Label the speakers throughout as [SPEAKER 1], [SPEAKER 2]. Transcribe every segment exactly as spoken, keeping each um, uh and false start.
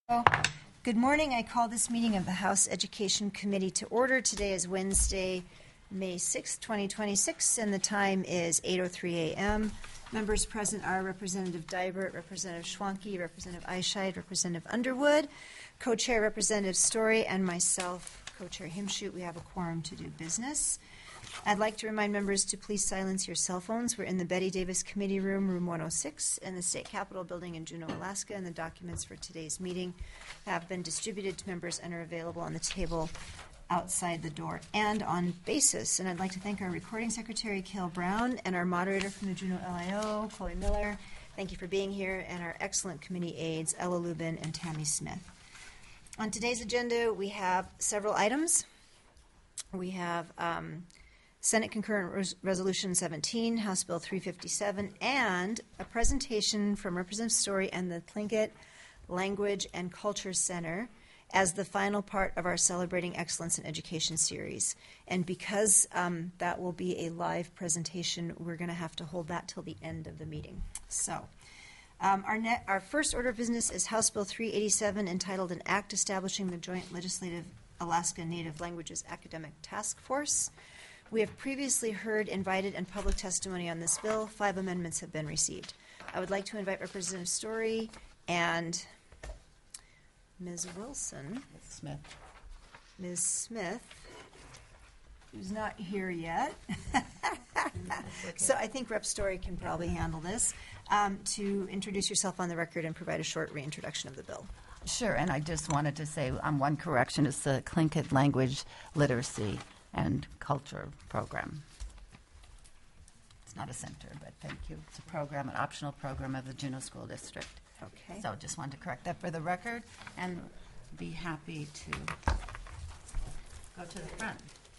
[SPEAKER 1] Oh, good morning. I call this meeting of the House Education Committee to order. Today is Wednesday, May sixth, twenty twenty-six, and the time is eight oh three a.m. Members present are Representative Dybert, Representative Schwanke, Representative Eichscheid, Representative Underwood, Co-Chair Representative Story, and myself, Co-Chair Himschoot. We have a quorum to do business. I'd like to remind members to please silence your cell phones. We're in the Betty Davis Committee Room, Room one oh six, in the State Capitol Building in Juneau, Alaska, and the documents for today's meeting have been distributed to members and are available on the table outside the door and on basis. And I'd like to thank our recording secretary, Cale Brown, and our moderator from the Juneau L I O, Chloe Miller. Thank you for being here, and our excellent committee aides, Ella Lubin and Tammy Smith. On today's agenda, we have several items. We have um, Senate Concurrent Res- Resolution seventeen, House Bill three fifty-seven, and a presentation from Representative Story and the Tlingit Language and Culture Center as the final part of our Celebrating Excellence in Education series. And because um, that will be a live presentation, we're going to have to hold that till the end of the meeting. So um, our, net, our first order of business is House Bill three eighty-seven, entitled An Act Establishing the Joint Legislative Alaska Native Languages Academic Task Force. We have previously heard invited and public testimony on this bill. Five amendments have been received. I would like to invite Representative Story and Miz Wilson.
[SPEAKER 2] Smith.
[SPEAKER 1] Miz Smith, who's not here yet. Okay. So I think Rep Story can probably handle this, um, to introduce yourself on the record and provide a short reintroduction of the bill.
[SPEAKER 2] Sure, and I just wanted to say um, one correction. It's the Tlingit Language Literacy and Culture Program. It's not a center, but thank you. It's a program, an optional program of the Juneau School District.
[SPEAKER 1] Okay.
[SPEAKER 2] So just wanted to correct that for the record and be happy to go to the front.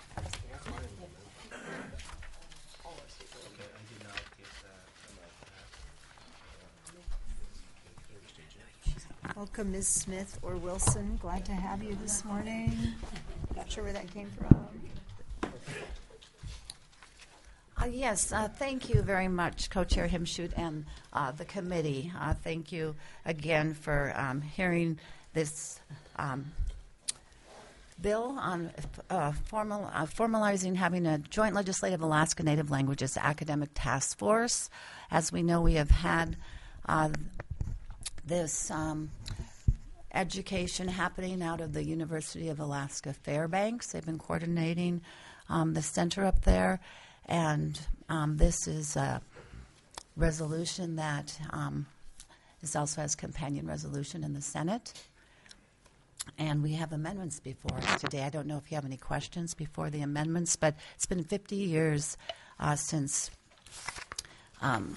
[SPEAKER 1] Welcome, Miz Smith or Wilson. Glad to have you this morning. Not sure where that came from.
[SPEAKER 2] Uh, yes, uh, thank you very much, Co-Chair Himschoot and uh, the committee. Uh, thank you again for um, hearing this um, bill on uh, formal, uh, formalizing having a joint legislative Alaska Native Languages academic task force. As we know, we have had uh, this um, education happening out of the University of Alaska Fairbanks. They've been coordinating um, the center up there. And um, this is a resolution that um, is also has companion resolution in the Senate. And we have amendments before us today. I don't know if you have any questions before the amendments, but it's been fifty years uh, since um,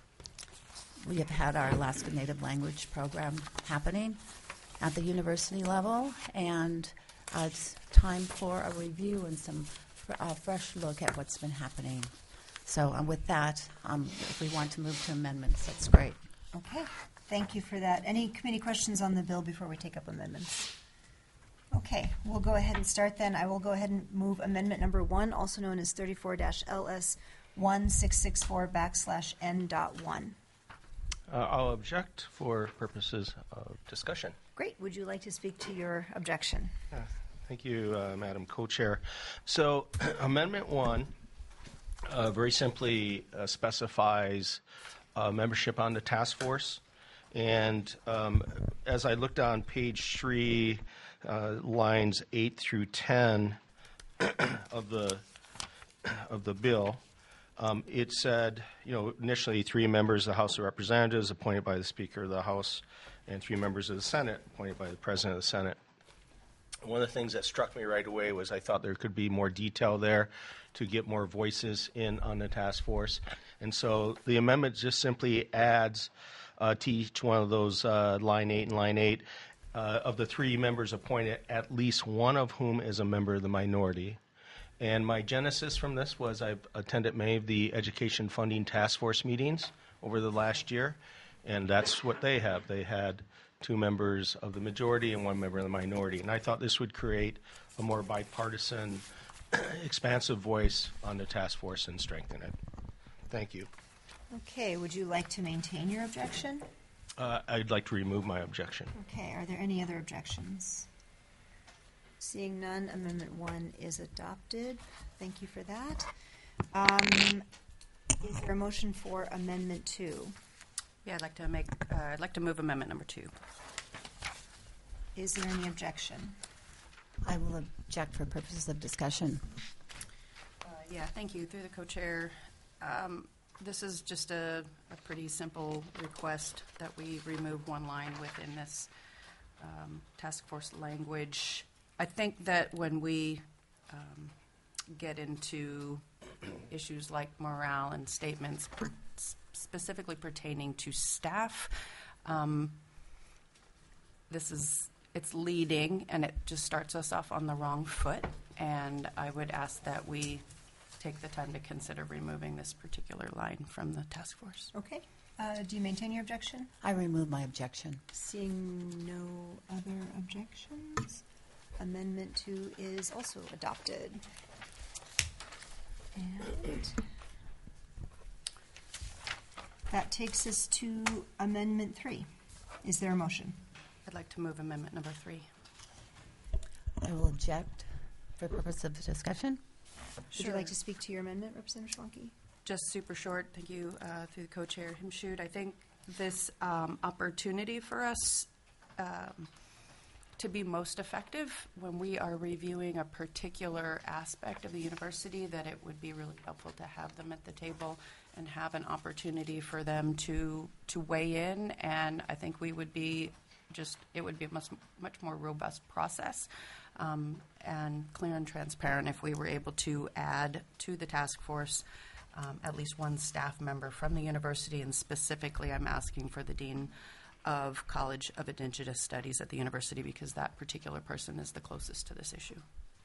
[SPEAKER 2] we have had our Alaska Native Language program happening at the university level. And uh, it's time for a review and some a fresh look at what's been happening. So um, with that, um, if we want to move to amendments, that's great.
[SPEAKER 1] Okay, thank you for that. Any committee questions on the bill before we take up amendments? Okay, we'll go ahead and start then. I will go ahead and move amendment number one, also known as thirty-four L S one six six four backslash N dot one.
[SPEAKER 3] Uh, I'll object for purposes of discussion.
[SPEAKER 1] Great. Would you like to speak to your objection?
[SPEAKER 3] Yeah. Thank you, uh, Madam Co-Chair. So Amendment one uh, very simply uh, specifies uh, membership on the task force. And um, as I looked on page three, uh, lines eight through ten of the of the bill, um, it said, you know, initially three members of the House of Representatives appointed by the Speaker of the House and three members of the Senate appointed by the President of the Senate. One of the things that struck me right away was I thought there could be more detail there to get more voices in on the task force. And so the amendment just simply adds uh, to each one of those uh, line eight and line eight uh, of the three members appointed, at least one of whom is a member of the minority. And my genesis from this was I've attended many of the education funding task force meetings over the last year, and that's what they have. They had two members of the majority and one member of the minority. And I thought this would create a more bipartisan, expansive voice on the task force and strengthen it. Thank you.
[SPEAKER 1] Okay, would you like to maintain your objection?
[SPEAKER 3] Uh, I'd like to remove my objection.
[SPEAKER 1] Okay, are there any other objections? Seeing none, Amendment one is adopted. Thank you for that. Um, Is there a motion for Amendment two?
[SPEAKER 4] Yeah, I'd like to make, uh, I'd like to move amendment number two.
[SPEAKER 1] Is there any objection?
[SPEAKER 2] I will object for purposes of discussion.
[SPEAKER 4] Uh, Yeah, thank you. Through the co-chair, um, this is just a, a pretty simple request that we remove one line within this um, task force language. I think that when we um, get into issues like morale and statements per, specifically pertaining to staff, um, this is, it's leading, and it just starts us off on the wrong foot, and I would ask that we take the time to consider removing this particular line from the task force.
[SPEAKER 1] Okay. Uh, Do you maintain your objection?
[SPEAKER 2] I remove my objection.
[SPEAKER 1] Seeing no other objections, Amendment two is also adopted. And that takes us to Amendment three. Is there a motion?
[SPEAKER 4] I'd like to move amendment number three.
[SPEAKER 2] I will object for purpose of discussion.
[SPEAKER 1] Would you like to speak to your amendment, Representative Schwanke?
[SPEAKER 4] Just super short, thank you, uh, through the co-chair, Himshoot. I think this um, opportunity for us um, to be most effective when we are reviewing a particular aspect of the university, that it would be really helpful to have them at the table and have an opportunity for them to to weigh in. And I think we would be just, it would be a much, much more robust process um, and clear and transparent if we were able to add to the task force um, at least one staff member from the university. And specifically, I'm asking for the Dean of College of Indigenous Studies at the university, because that particular person is the closest to this issue.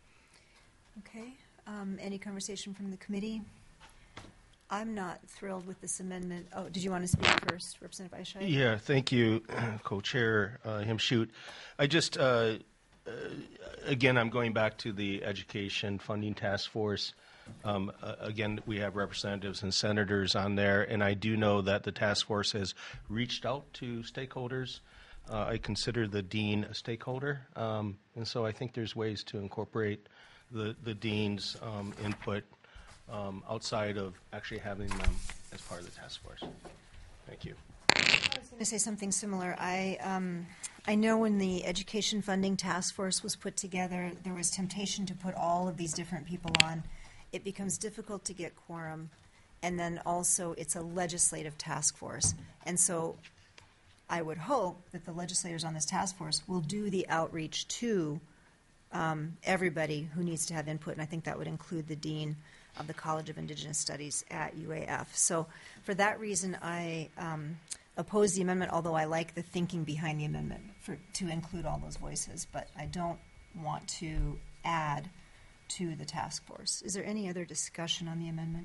[SPEAKER 1] Okay. Um, Any conversation from the committee? I'm not thrilled with this amendment. Oh, did you want to speak first, Representative Ishai?
[SPEAKER 3] Yeah, thank you, Co-Chair uh, Himshoot. I just, uh, uh, again, I'm going back to the Education Funding Task Force. Um, uh, again, we have representatives and senators on there, and I do know that the task force has reached out to stakeholders. Uh, I consider the dean a stakeholder, um, and so I think there's ways to incorporate the, the dean's um, input um, outside of actually having them as part of the task force. Thank you.
[SPEAKER 1] I was going to say something similar. I um, I know when the Education Funding Task Force was put together, there was temptation to put all of these different people on. It becomes difficult to get quorum, and then also it's a legislative task force. And so I would hope that the legislators on this task force will do the outreach to um, everybody who needs to have input, and I think that would include the dean of the College of Indigenous Studies at U A F. So for that reason, I um, oppose the amendment, although I like the thinking behind the amendment for, to include all those voices, but I don't want to add to the task force. Is there any other discussion on the amendment?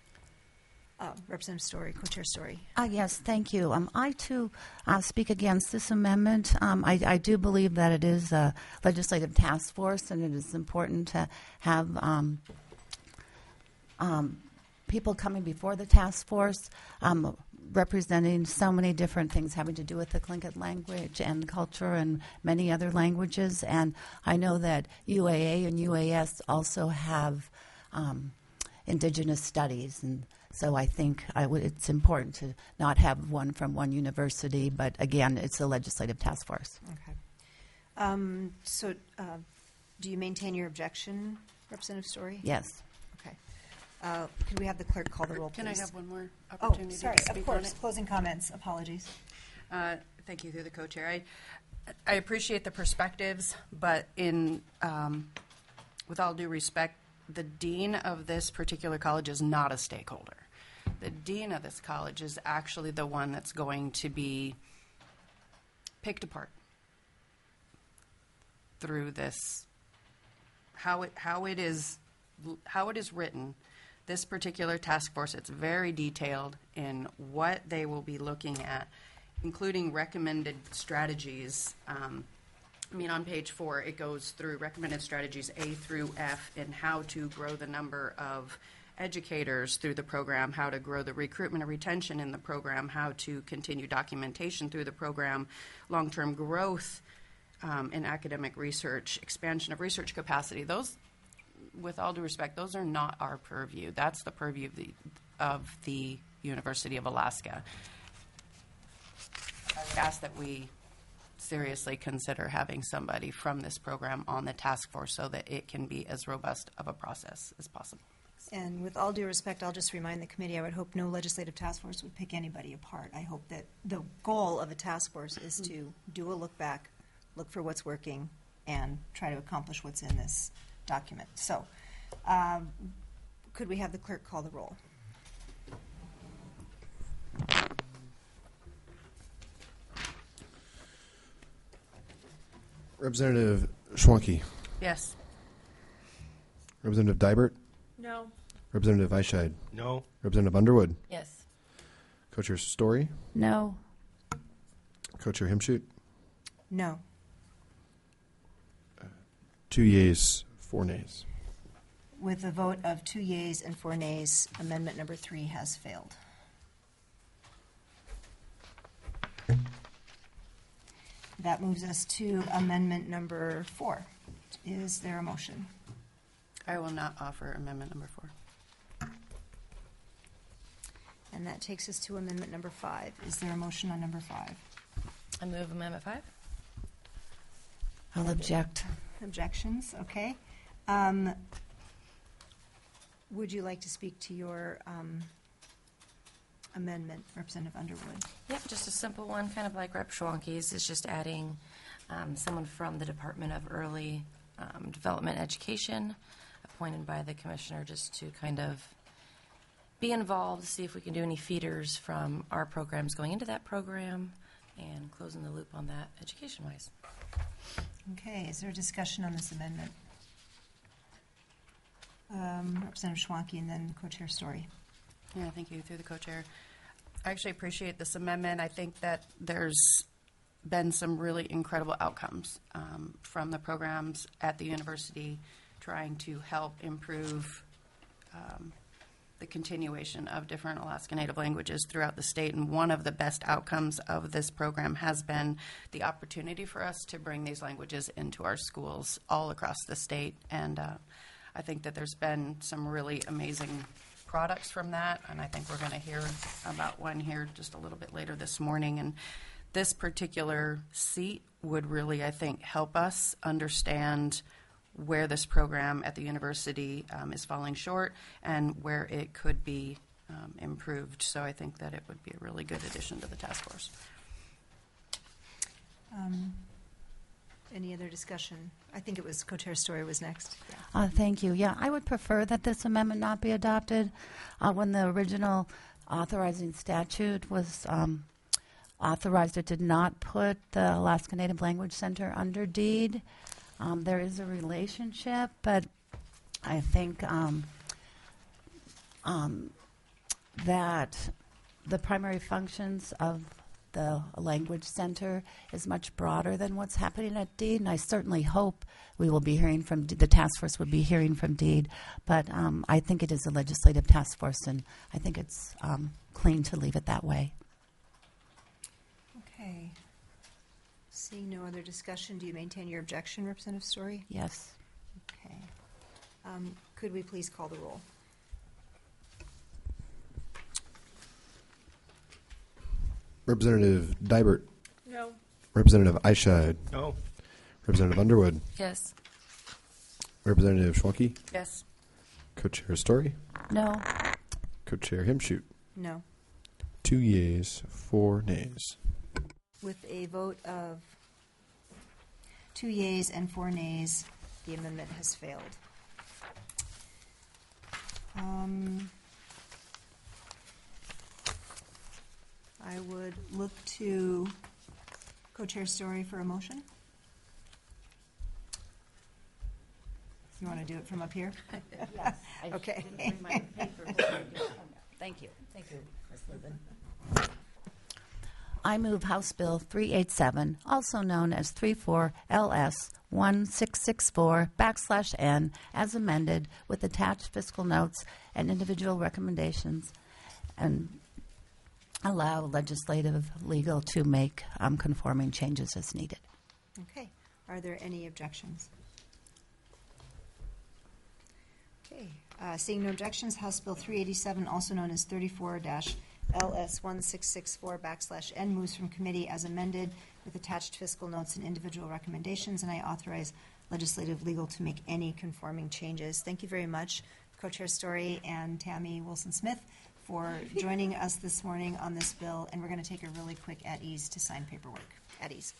[SPEAKER 1] Uh, Representative Story, Co-Chair Story.
[SPEAKER 2] Uh, yes, thank you. Um, I, too, uh, speak against this amendment. Um, I, I do believe that it is a legislative task force, and it is important to have um, um, people coming before the task force um, representing so many different things having to do with the Tlingit language and culture and many other languages. And I know that U A A and U A S also have um, Indigenous studies, and so I think I w- it's important to not have one from one university, but again, it's a legislative task force.
[SPEAKER 1] Okay. Um, so uh, do you maintain your objection, Representative Story?
[SPEAKER 2] Yes.
[SPEAKER 1] Okay. Uh, could we have the clerk call the roll, please?
[SPEAKER 4] Can I have one more
[SPEAKER 1] Oh,
[SPEAKER 4] opportunity
[SPEAKER 1] sorry,
[SPEAKER 4] to speak
[SPEAKER 1] of
[SPEAKER 4] on
[SPEAKER 1] course.
[SPEAKER 4] it?
[SPEAKER 1] Closing comments. Apologies.
[SPEAKER 4] Uh, Thank you, through the co-chair. I, I appreciate the perspectives, but in, um, with all due respect, the dean of this particular college is not a stakeholder. The dean of this college is actually the one that's going to be picked apart through this, how it, how it is, how it is written. This particular task force, it's very detailed in what they will be looking at, including recommended strategies. Um, I mean, on page four, it goes through recommended strategies A through F and how to grow the number of educators through the program, how to grow the recruitment and retention in the program, how to continue documentation through the program, long-term growth um, in academic research, expansion of research capacity. Those, with all due respect, those are not our purview. That's the purview of the, of the University of Alaska. I would ask that we seriously consider having somebody from this program on the task force so that it can be as robust of a process as possible.
[SPEAKER 1] And with all due respect, I'll just remind the committee, I would hope no legislative task force would pick anybody apart. I hope that the goal of a task force is to do a look back, look for what's working, and try to accomplish what's in this document. So, um, could we have the clerk call the roll?
[SPEAKER 5] Representative Schwanke.
[SPEAKER 4] Yes.
[SPEAKER 5] Representative Dybert.
[SPEAKER 6] No.
[SPEAKER 5] Representative Eichscheid.
[SPEAKER 3] No.
[SPEAKER 5] Representative Underwood.
[SPEAKER 6] Yes.
[SPEAKER 5] Co-Chair Story.
[SPEAKER 2] No.
[SPEAKER 5] Co-Chair Himshoot.
[SPEAKER 1] No.
[SPEAKER 5] Two yeas, four nays.
[SPEAKER 1] With a vote of two yeas and four nays, amendment number three has failed. That moves us to amendment number four. Is there a motion?
[SPEAKER 4] I will not offer amendment number four.
[SPEAKER 1] And that takes us to amendment number five. Is there a motion on number five?
[SPEAKER 6] I move amendment five.
[SPEAKER 2] I'll object.
[SPEAKER 1] Objections? Okay. Um, would you like to speak to your um, amendment, Representative Underwood?
[SPEAKER 6] Yep, just a simple one, kind of like Rep Schwanke's. It's just adding um, someone from the Department of Early um, Development Education, appointed by the commissioner, just to kind of be involved, see if we can do any feeders from our programs going into that program, and closing the loop on that education-wise.
[SPEAKER 1] Okay, is there a discussion on this amendment? Um, Representative Schwanke and then Co-Chair Story.
[SPEAKER 4] Yeah, thank you, through the co-chair. I actually appreciate this amendment. I think that there's been some really incredible outcomes um, from the programs at the university trying to help improve um, the continuation of different Alaska Native languages throughout the state. And one of the best outcomes of this program has been the opportunity for us to bring these languages into our schools all across the state. And uh, I think that there's been some really amazing products from that, and I think we're going to hear about one here just a little bit later this morning. And this particular seat would really, I think, help us understand where this program at the university um, is falling short and where it could be um, improved. So I think that it would be a really good addition to the task force.
[SPEAKER 1] Um, any other discussion? I think it was Co-Chair Story was next.
[SPEAKER 2] Uh, thank you. Yeah, I would prefer that this amendment not be adopted. Uh, when the original authorizing statute was um, authorized, it did not put the Alaska Native Language Center under deed. Um, there is a relationship, but I think um, um, that the primary functions of the language center is much broader than what's happening at DEED, and I certainly hope we will be hearing from, the task force will be hearing from DEED, but um, I think it is a legislative task force, and I think it's um, clean to leave it that way.
[SPEAKER 1] Okay. Seeing no other discussion, do you maintain your objection, Representative Story?
[SPEAKER 2] Yes.
[SPEAKER 1] Okay. Um, could we please call the roll?
[SPEAKER 5] Representative Dybert.
[SPEAKER 6] No.
[SPEAKER 5] Representative Eichscheid.
[SPEAKER 3] No.
[SPEAKER 5] Representative Underwood.
[SPEAKER 6] Yes.
[SPEAKER 5] Representative Schwanke.
[SPEAKER 4] Yes.
[SPEAKER 5] Co-Chair Story.
[SPEAKER 2] No.
[SPEAKER 5] Co-Chair Himshoot.
[SPEAKER 1] No.
[SPEAKER 5] Two yeas, four nays.
[SPEAKER 1] With a vote of two yeas and four nays, the amendment has failed. Um, I would look to Co-Chair Story for a motion. You want to do it from up here?
[SPEAKER 2] Yes.
[SPEAKER 1] Okay.
[SPEAKER 2] Thank you. Thank you, Miz Lubin. I move House Bill three eighty-seven, also known as thirty-four L S one six six four backslash N, as amended with attached fiscal notes and individual recommendations, and allow legislative legal to make um, conforming changes as needed.
[SPEAKER 1] Okay. Are there any objections? Okay. Uh, Seeing no objections, House Bill three eighty-seven, also known as thirty-four L S one six six four backslash N, moves from committee as amended with attached fiscal notes and individual recommendations, and I authorize legislative legal to make any conforming changes. Thank you very much, Co-Chair Story and Tammy Wilson-Smith, for joining us this morning on this bill, and we're going to take a really quick at ease to sign paperwork. At ease.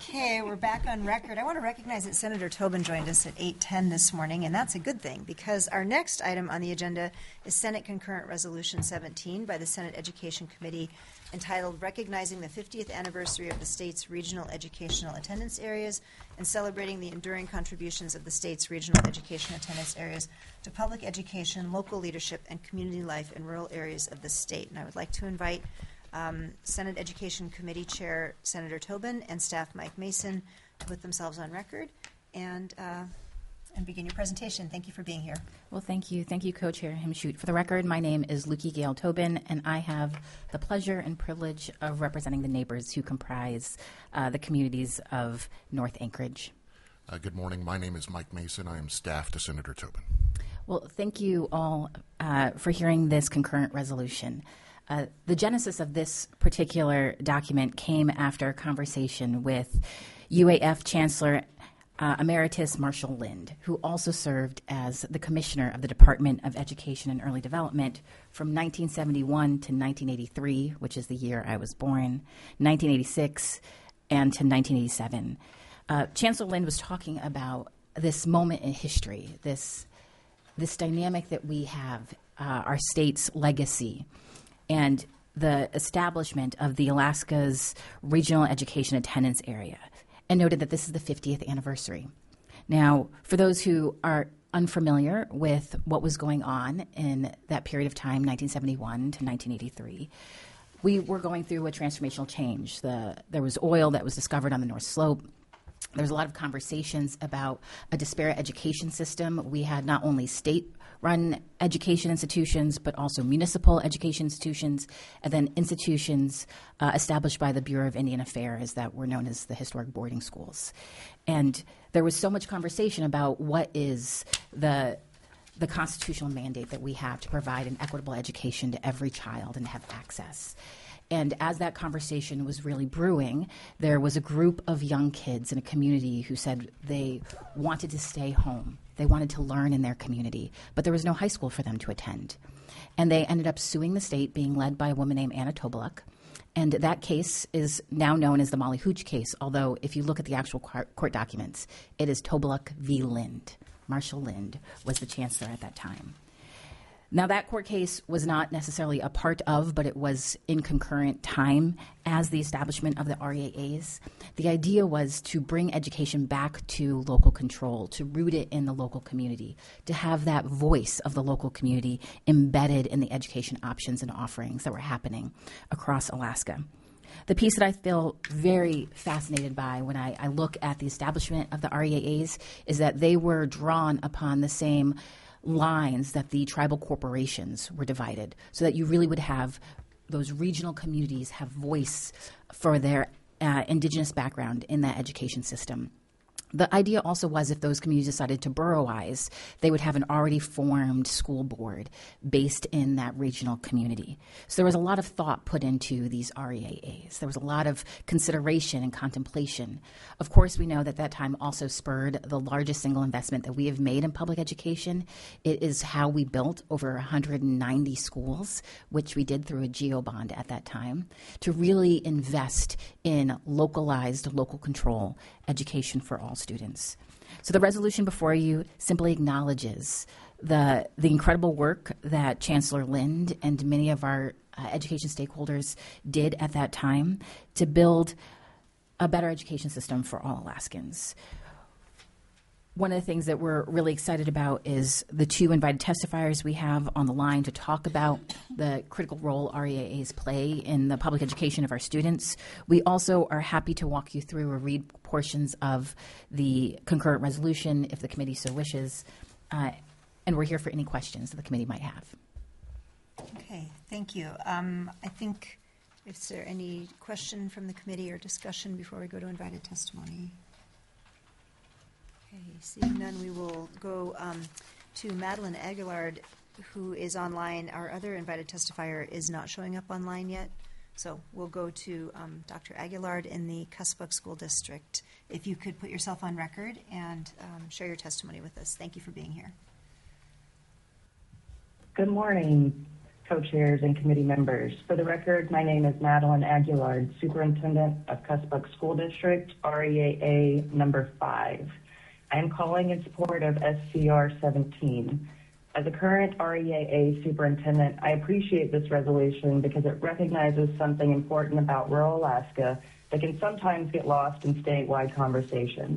[SPEAKER 1] Okay, we're back on record. I want to recognize that Senator Tobin joined us at eight ten this morning, and that's a good thing because our next item on the agenda is Senate Concurrent Resolution seventeen by the Senate Education Committee entitled Recognizing the fiftieth Anniversary of the State's Regional Educational Attendance Areas and Celebrating the Enduring Contributions of the State's Regional Education Attendance Areas to Public Education, Local Leadership, and Community Life in Rural Areas of the State. And I would like to invite Um, Senate Education Committee Chair Senator Tobin and staff Mike Mason to put themselves on record and uh, and begin your presentation. Thank you for being here.
[SPEAKER 7] Well, thank you. Thank you, Co-Chair Himshoot. For the record, my name is Luki Gale Tobin, and I have the pleasure and privilege of representing the neighbors who comprise uh, the communities of North Anchorage.
[SPEAKER 8] Uh, good morning. My name is Mike Mason. I am staff to Senator Tobin.
[SPEAKER 7] Well, thank you all uh, for hearing this concurrent resolution. Uh, the genesis of this particular document came after a conversation with U A F Chancellor uh, Emeritus Marshall Lind, who also served as the Commissioner of the Department of Education and Early Development from nineteen seventy-one to nineteen eighty-three, which is the year I was born, nineteen eighty-six, and to nineteen eighty-seven. Uh, Chancellor Lind was talking about this moment in history, this, this dynamic that we have, uh, our state's legacy, and the establishment of the Alaska's Regional Education Attendance Area, and noted that this is the fiftieth anniversary. Now, for those who are unfamiliar with what was going on in that period of time, nineteen seventy-one to nineteen eighty-three, we were going through a transformational change. The, there was oil that was discovered on the North Slope. There was a lot of conversations about a disparate education system. We had not only state-run education institutions, but also municipal education institutions, and then institutions uh, established by the Bureau of Indian Affairs that were known as the historic boarding schools. And there was so much conversation about what is the the constitutional mandate that we have to provide an equitable education to every child and have access. And as that conversation was really brewing, there was a group of young kids in a community who said they wanted to stay home. They wanted to learn in their community, but there was no high school for them to attend. And they ended up suing the state, being led by a woman named Anna Toboluk. And that case is now known as the Molly Hooch case, although if you look at the actual court documents, it is Toboluk v. Lind. Marshall Lind was the chancellor at that time. Now, that court case was not necessarily a part of, but it was in concurrent time as the establishment of the R E A As. The idea was to bring education back to local control, to root it in the local community, to have that voice of the local community embedded in the education options and offerings that were happening across Alaska. The piece that I feel very fascinated by when I, I look at the establishment of the R E A As is that they were drawn upon the same lines that the tribal corporations were divided, so that you really would have those regional communities have voice for their uh, indigenous background in that education system. The idea also was if those communities decided to boroughize, they would have an already formed school board based in that regional community. So there was a lot of thought put into these R E A As. There was a lot of consideration and contemplation. Of course, we know that that time also spurred the largest single investment that we have made in public education. It is how we built over one hundred ninety schools, which we did through a GEO bond at that time, to really invest in localized, local control education for all students. So the resolution before you simply acknowledges the the incredible work that Chancellor Lind and many of our uh, education stakeholders did at that time to build a better education system for all Alaskans. One of the things that we're really excited about is the two invited testifiers we have on the line to talk about the critical role R E A As play in the public education of our students. We also are happy to walk you through or read portions of the concurrent resolution if the committee so wishes. Uh, and we're here for any questions that the committee might have.
[SPEAKER 1] Okay, thank you. Um, I think, is there any question from the committee or discussion before we go to invited testimony? Okay, seeing none, we will go um, to Madeline Aguilard, who is online. Our other invited testifier is not showing up online yet, so we'll go to um, Doctor Aguilard in the Cuspuk School District. If you could put yourself on record and um, share your testimony with us. Thank you for being here.
[SPEAKER 9] Good morning. co-chairs, and committee members. For the record, my name is Madeline Aguilard, Superintendent of Cussbuck School District, R E A A number five. I am calling in support of S C R seventeen. As a current R E A A superintendent, I appreciate this resolution because it recognizes something important about rural Alaska that can sometimes get lost in statewide conversations.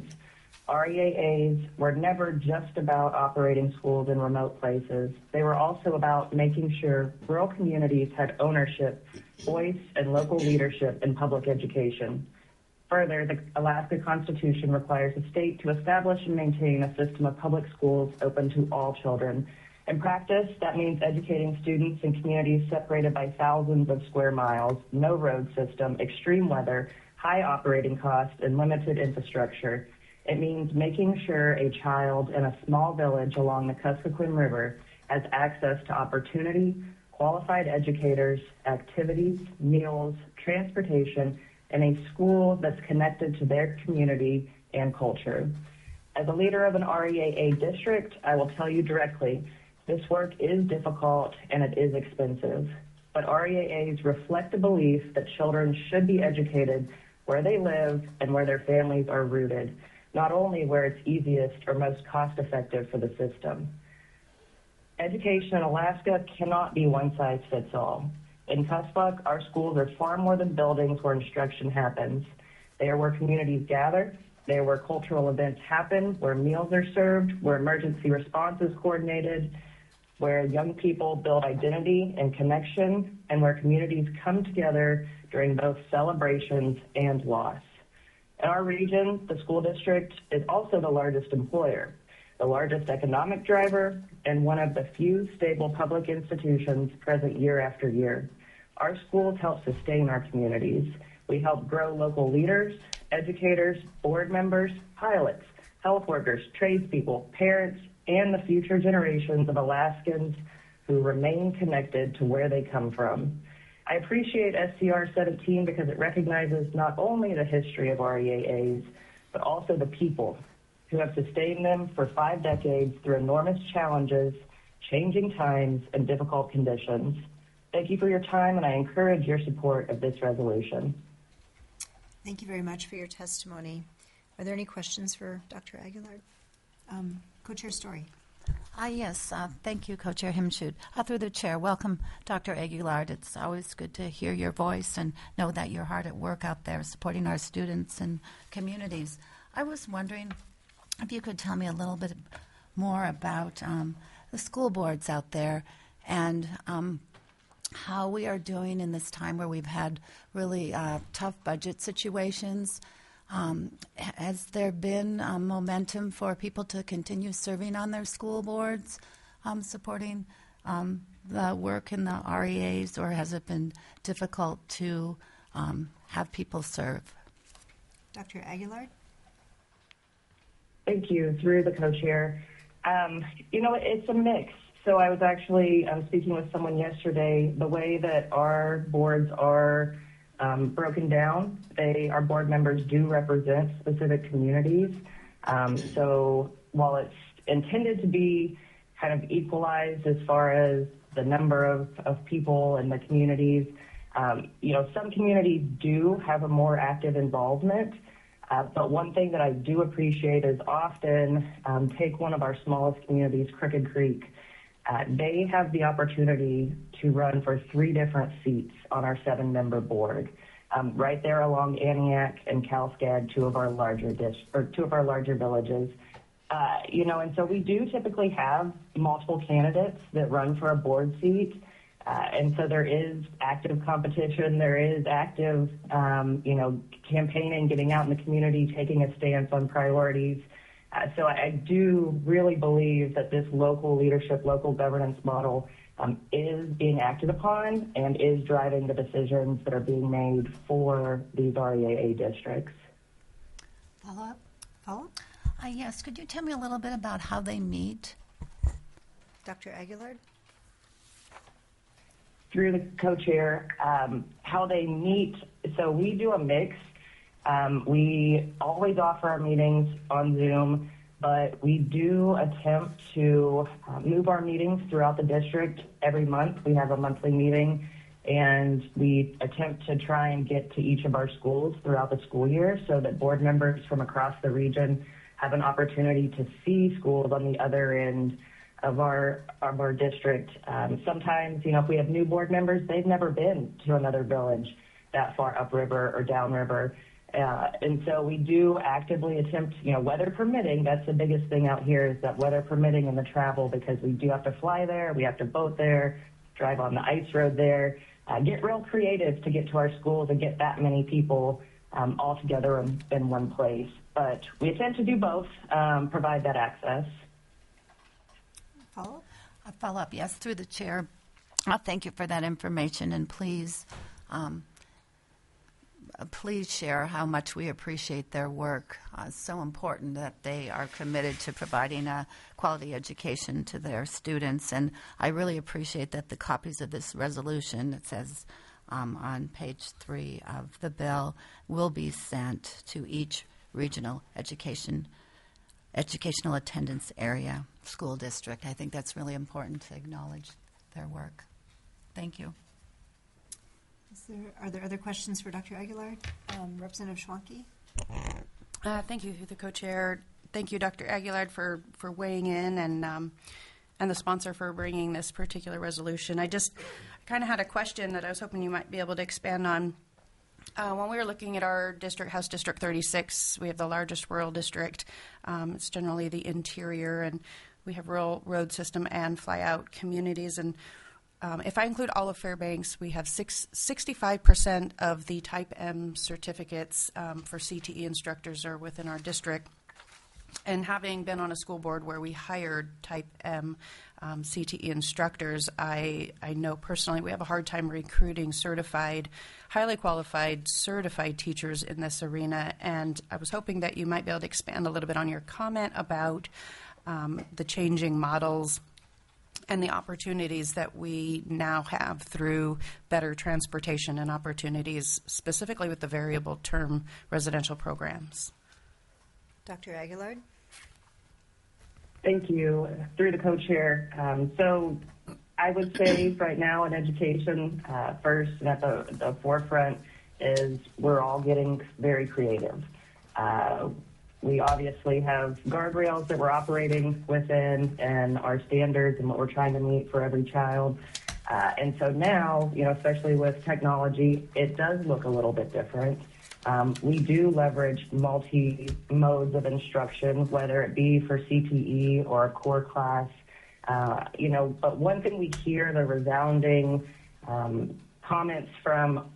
[SPEAKER 9] R E A As were never just about operating schools in remote places. They were also about making sure rural communities had ownership, voice, and local leadership in public education. Further, the Alaska Constitution requires the state to establish and maintain a system of public schools open to all children. In practice, that means educating students in communities separated by thousands of square miles, no road system, extreme weather, high operating costs, and limited infrastructure. It means making sure a child in a small village along the Kuskokwim River has access to opportunity, qualified educators, activities, meals, transportation, and a school that's connected to their community and culture. As a leader of an R E A A district, I will tell you directly, this work is difficult and it is expensive. But R E A As reflect the belief that children should be educated where they live and where their families are rooted, not only where it's easiest or most cost-effective for the system. Education in Alaska cannot be one size fits all. In Cussbuck, our schools are far more than buildings where instruction happens. They are where communities gather, they are where cultural events happen, where meals are served, where emergency response is coordinated, where young people build identity and connection, and where communities come together during both celebrations and loss. In our region, the school district is also the largest employer, the largest economic driver, and one of the few stable public institutions present year after year. Our schools help sustain our communities. We help grow local leaders, educators, board members, pilots, health workers, tradespeople, parents, and the future generations of Alaskans who remain connected to where they come from. I appreciate S C R seventeen because it recognizes not only the history of R E A As, but also the people who have sustained them for five decades through enormous challenges, changing times, and difficult conditions. Thank you for your time, and I encourage your support of this resolution.
[SPEAKER 1] Thank you very much for your testimony. Are there any questions for Doctor Aguilard? Um, Co-Chair Story.
[SPEAKER 2] Uh, yes, uh, thank you, Co-Chair Himshoot. Uh, through the chair, welcome, Doctor Aguilard. It's always good to hear your voice and know that you're hard at work out there supporting our students and communities. I was wondering if you could tell me a little bit more about um, the school boards out there and um, how we are doing in this time where we've had really uh, tough budget situations. Um, has there been um, momentum for people to continue serving on their school boards, um, supporting um, the work in the R E As, or has it been difficult to um, have people serve?
[SPEAKER 1] Doctor Aguilard?
[SPEAKER 9] Thank you. Through the co-chair. Um, you know, it's a mix. So I was actually um, speaking with someone yesterday. The way that our boards are um, broken down, they our board members do represent specific communities. Um, so while it's intended to be kind of equalized as far as the number of, of people in the communities, um, you know, some communities do have a more active involvement. Uh, but one thing that I do appreciate is often um, take one of our smallest communities, Crooked Creek. Uh, they have the opportunity to run for three different seats on our seven-member board, um, right there along Aniak and Calskag, two of our larger dish, or two of our larger villages. Uh, you know, and so we do typically have multiple candidates that run for a board seat. Uh, and so there is active competition, there is active, um, you know, campaigning, getting out in the community, taking a stance on priorities. Uh, so I, I do really believe that this local leadership, local governance model um, is being acted upon and is driving the decisions that are being made for these R E A A districts.
[SPEAKER 1] Follow up? Follow up?
[SPEAKER 2] Uh, yes, could you tell me a little bit about how they meet?
[SPEAKER 1] Doctor Aguilard?
[SPEAKER 9] Through the co-chair, um, how they meet. So we do a mix. Um, we always offer our meetings on Zoom, but we do attempt to uh, move our meetings throughout the district every month. We have a monthly meeting, and we attempt to try and get to each of our schools throughout the school year so that board members from across the region have an opportunity to see schools on the other end of our of our district. Um, sometimes, you know, if we have new board members, they've never been to another village that far upriver or downriver. Uh, and so we do actively attempt, you know, weather permitting. That's the biggest thing out here is that weather permitting and the travel, because we do have to fly there, we have to boat there, drive on the ice road there, uh, get real creative to get to our schools and get that many people um, all together in, in one place. But we attempt to do both, um, provide that access.
[SPEAKER 1] Follow up?
[SPEAKER 2] A follow-up, yes, through the chair. Uh, thank you for that information, and please, um, uh, please share how much we appreciate their work. Uh, it's so important that they are committed to providing a quality education to their students, and I really appreciate that the copies of this resolution, it says um, on page three of the bill, will be sent to each regional education educational attendance area school district. I think that's really important to acknowledge their work. Thank you.
[SPEAKER 1] Is there, are there other questions for Doctor Aguilar? Um, Representative Schwanke?
[SPEAKER 4] Uh, thank you, through the co-chair. Thank you, Doctor Aguilar, for, for weighing in, and um, and the sponsor for bringing this particular resolution. I just kind of had a question that I was hoping you might be able to expand on. Uh, when we were looking at our district, House District thirty-six, we have the largest rural district. Um, it's generally the interior, and we have rural road system and fly-out communities. And um, if I include all of Fairbanks, we have six, sixty-five percent of the Type M certificates um, for C T E instructors are within our district. And having been on a school board where we hired Type M um, C T E instructors, I, I know personally we have a hard time recruiting certified, highly qualified, certified teachers in this arena. And I was hoping that you might be able to expand a little bit on your comment about um, the changing models and the opportunities that we now have through better transportation and opportunities, specifically with the variable term residential programs.
[SPEAKER 1] Doctor Aguilar?
[SPEAKER 9] Thank you. Through the co-chair. Um, so I would say right now in education, uh, first and at the, the forefront is we're all getting very creative. Uh, we obviously have guardrails that we're operating within and our standards and what we're trying to meet for every child. Uh, and so now, you know, especially with technology, it does look a little bit different. Um, we do leverage multi-modes of instruction, whether it be for C T E or a core class. Uh, you know, but one thing we hear, the resounding um, comments from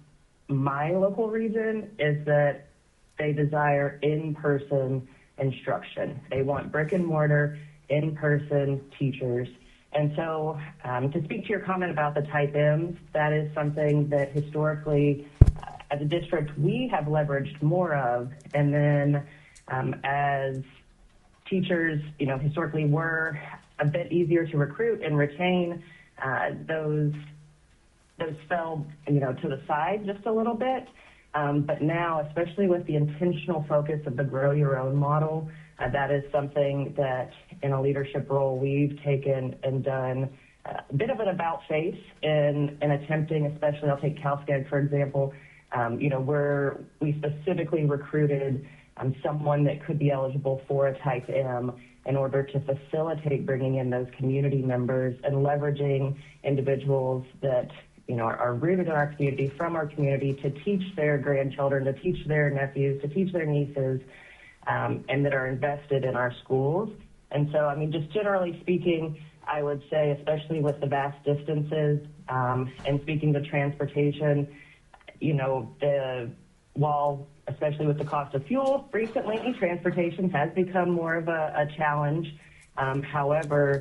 [SPEAKER 9] my local region is that they desire in-person instruction. They want brick and mortar, in-person teachers. And so um, to speak to your comment about the Type M's, that is something that historically as a district, we have leveraged more of, and then um, as teachers, you know, historically were a bit easier to recruit and retain, uh, those those fell, you know, to the side just a little bit. Um, but now, especially with the intentional focus of the Grow Your Own model, uh, that is something that in a leadership role we've taken and done a bit of an about face in, in attempting, especially I'll take CalSCAG for example. Um, you know, we're, we specifically recruited um, someone that could be eligible for a Type M in order to facilitate bringing in those community members and leveraging individuals that, you know, are, are rooted in our community, from our community, to teach their grandchildren, to teach their nephews, to teach their nieces, um, and that are invested in our schools. And so, I mean, just generally speaking, I would say, especially with the vast distances um, and speaking to transportation, you know, the, while, especially with the cost of fuel recently, transportation has become more of a, a challenge. Um, however,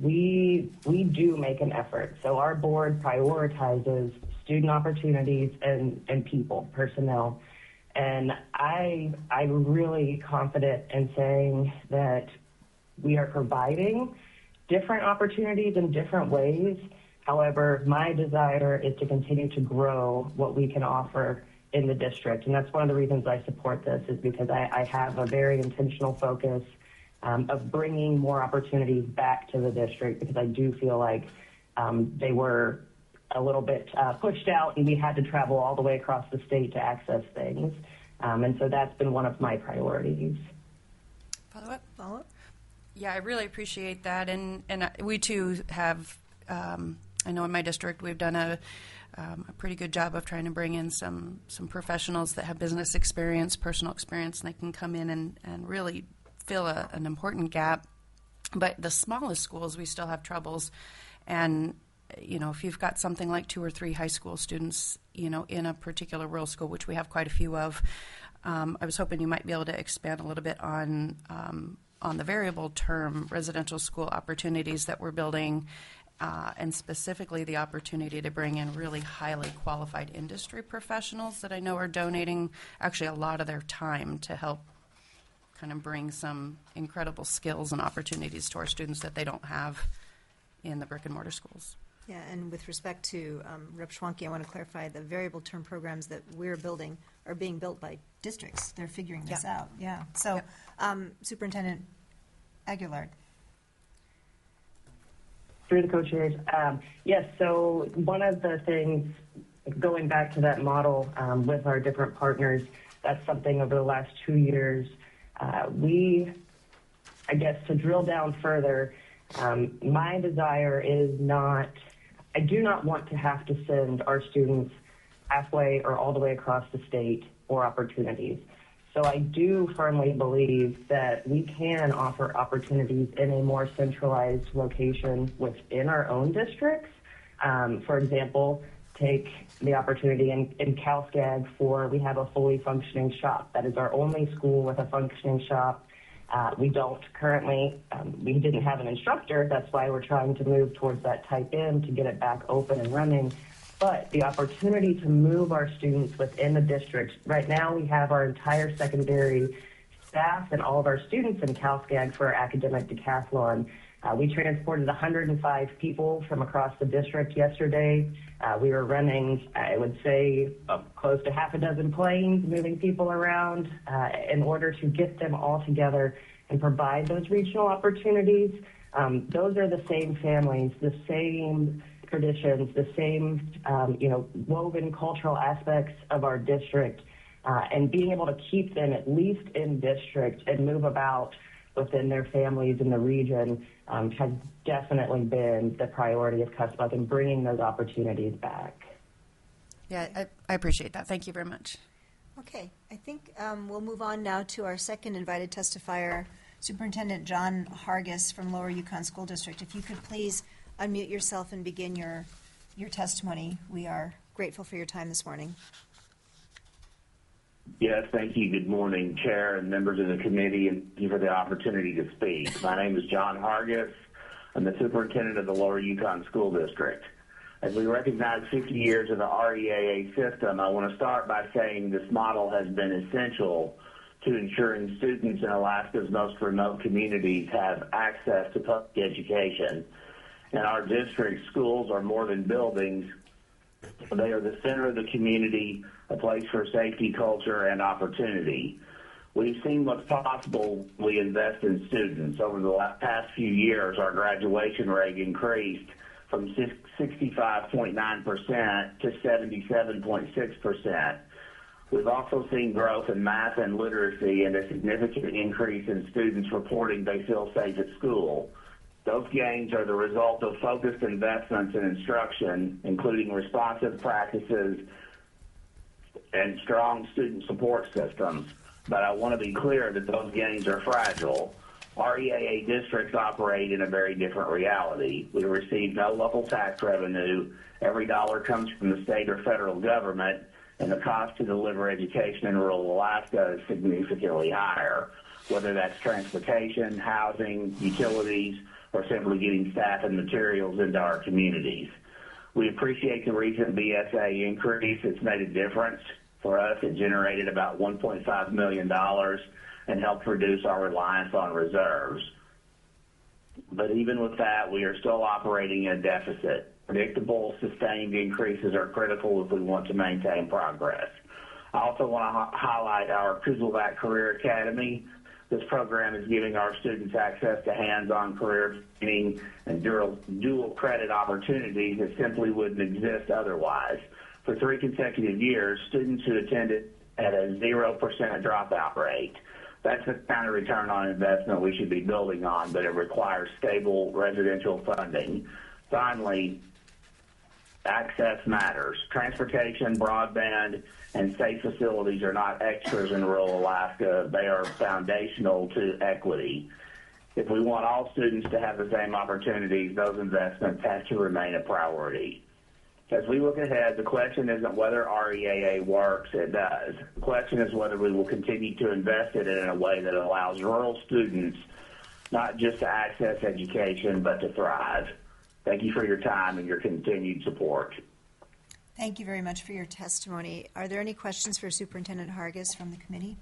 [SPEAKER 9] we we do make an effort. So our board prioritizes student opportunities and, and people, personnel. And I, I'm really confident in saying that we are providing different opportunities in different ways. However, my desire is to continue to grow what we can offer in the district. And that's one of the reasons I support this, is because I, I have a very intentional focus um, of bringing more opportunities back to the district, because I do feel like um, they were a little bit uh, pushed out and we had to travel all the way across the state to access things. Um, and so that's been one of my priorities.
[SPEAKER 4] Follow up?
[SPEAKER 1] Follow up?
[SPEAKER 4] Yeah, I really appreciate that. And, and we too have, um, I know in my district we've done a, um, a pretty good job of trying to bring in some, some professionals that have business experience, personal experience, and they can come in and, and really fill a, an important gap. But the smallest schools, we still have troubles. And, you know, if you've got something like two or three high school students, you know, in a particular rural school, which we have quite a few of, um, I was hoping you might be able to expand a little bit on um, on the variable term residential school opportunities that we're building, uh, and specifically the opportunity to bring in really highly qualified industry professionals that I know are donating actually a lot of their time to help kind of bring some incredible skills and opportunities to our students that they don't have in the brick and mortar schools.
[SPEAKER 1] Yeah, and with respect to um, Representative Schwanke, I want to clarify the variable term programs that we're building are being built by districts. They're figuring this
[SPEAKER 4] Yeah.
[SPEAKER 1] out. Yeah. So,
[SPEAKER 4] Yep.
[SPEAKER 1] um, Superintendent Aguilar.
[SPEAKER 9] Through the co-chairs, um, yes, so one of the things, going back to that model um, with our different partners, that's something over the last two years, uh, we, I guess to drill down further, um, my desire is not, I do not want to have to send our students halfway or all the way across the state for opportunities. So I do firmly believe that we can offer opportunities in a more centralized location within our own districts. Um, for example, take the opportunity in, in CalSCAG for, we have a fully functioning shop. That is our only school with a functioning shop. Uh, we don't currently, um, we didn't have an instructor. That's why we're trying to move towards that type M to get it back open and running. But the opportunity to move our students within the district, right now we have our entire secondary staff and all of our students in CalSCAG for our academic decathlon. Uh, we transported one hundred five people from across the district yesterday. Uh, we were running, I would say, uh, close to half a dozen planes, moving people around uh, in order to get them all together and provide those regional opportunities. Um, those are the same families, the same traditions, the same, um, you know, woven cultural aspects of our district, uh, and being able to keep them at least in district and move about within their families in the region um, has definitely been the priority of CUSPUC and bringing those opportunities back.
[SPEAKER 4] Yeah, I, I appreciate that. Thank you very much.
[SPEAKER 1] Okay, I think um, we'll move on now to our second invited testifier, Superintendent John Hargis from Lower Yukon School District. If you could please unmute yourself and begin your, your testimony. We are grateful for your time this morning.
[SPEAKER 10] Yes, thank you. Good morning, Chair and members of the committee, and thank you for the opportunity to speak. My name is John Hargis. I'm the superintendent of the Lower Yukon School District. As we recognize fifty years of the R E A A system, I want to start by saying this model has been essential to ensuring students in Alaska's most remote communities have access to public education. In our district, schools are more than buildings. They are the center of the community, a place for safety, culture, and opportunity. We've seen what's possible when we invest in students. Over the last, past few years, our graduation rate increased from sixty-five point nine percent to seventy-seven point six percent. We've also seen growth in math and literacy and a significant increase in students reporting they feel safe at school. Those gains are the result of focused investments in instruction, including responsive practices and strong student support systems. But I want to be clear that those gains are fragile. R E A A districts operate in a very different reality. We receive no local tax revenue. Every dollar comes from the state or federal government, and the cost to deliver education in rural Alaska is significantly higher, whether that's transportation, housing, utilities, or simply getting staff and materials into our communities. We appreciate the recent B S A increase. It's made a difference. For us, it generated about one point five million dollars and helped reduce our reliance on reserves. But even with that, we are still operating in a deficit. Predictable, sustained increases are critical if we want to maintain progress. I also want to ha- highlight our Kuzelvac Career Academy. This program is giving our students access to hands-on career training and dual, dual credit opportunities that simply wouldn't exist otherwise. For three consecutive years, students who attended had a zero percent dropout rate. That's the kind of return on investment we should be building on, but it requires stable residential funding. Finally, access matters. Transportation, broadband, and safe facilities are not extras in rural Alaska. They are foundational to equity. If we want all students to have the same opportunities, those investments have to remain a priority. As we look ahead, the question isn't whether R E A A works, it does. The question is whether we will continue to invest in it in a way that allows rural students not just to access education, but to thrive. Thank you for your time and your continued support.
[SPEAKER 1] Thank you very much for your testimony. Are there any questions for Superintendent Hargis from the committee?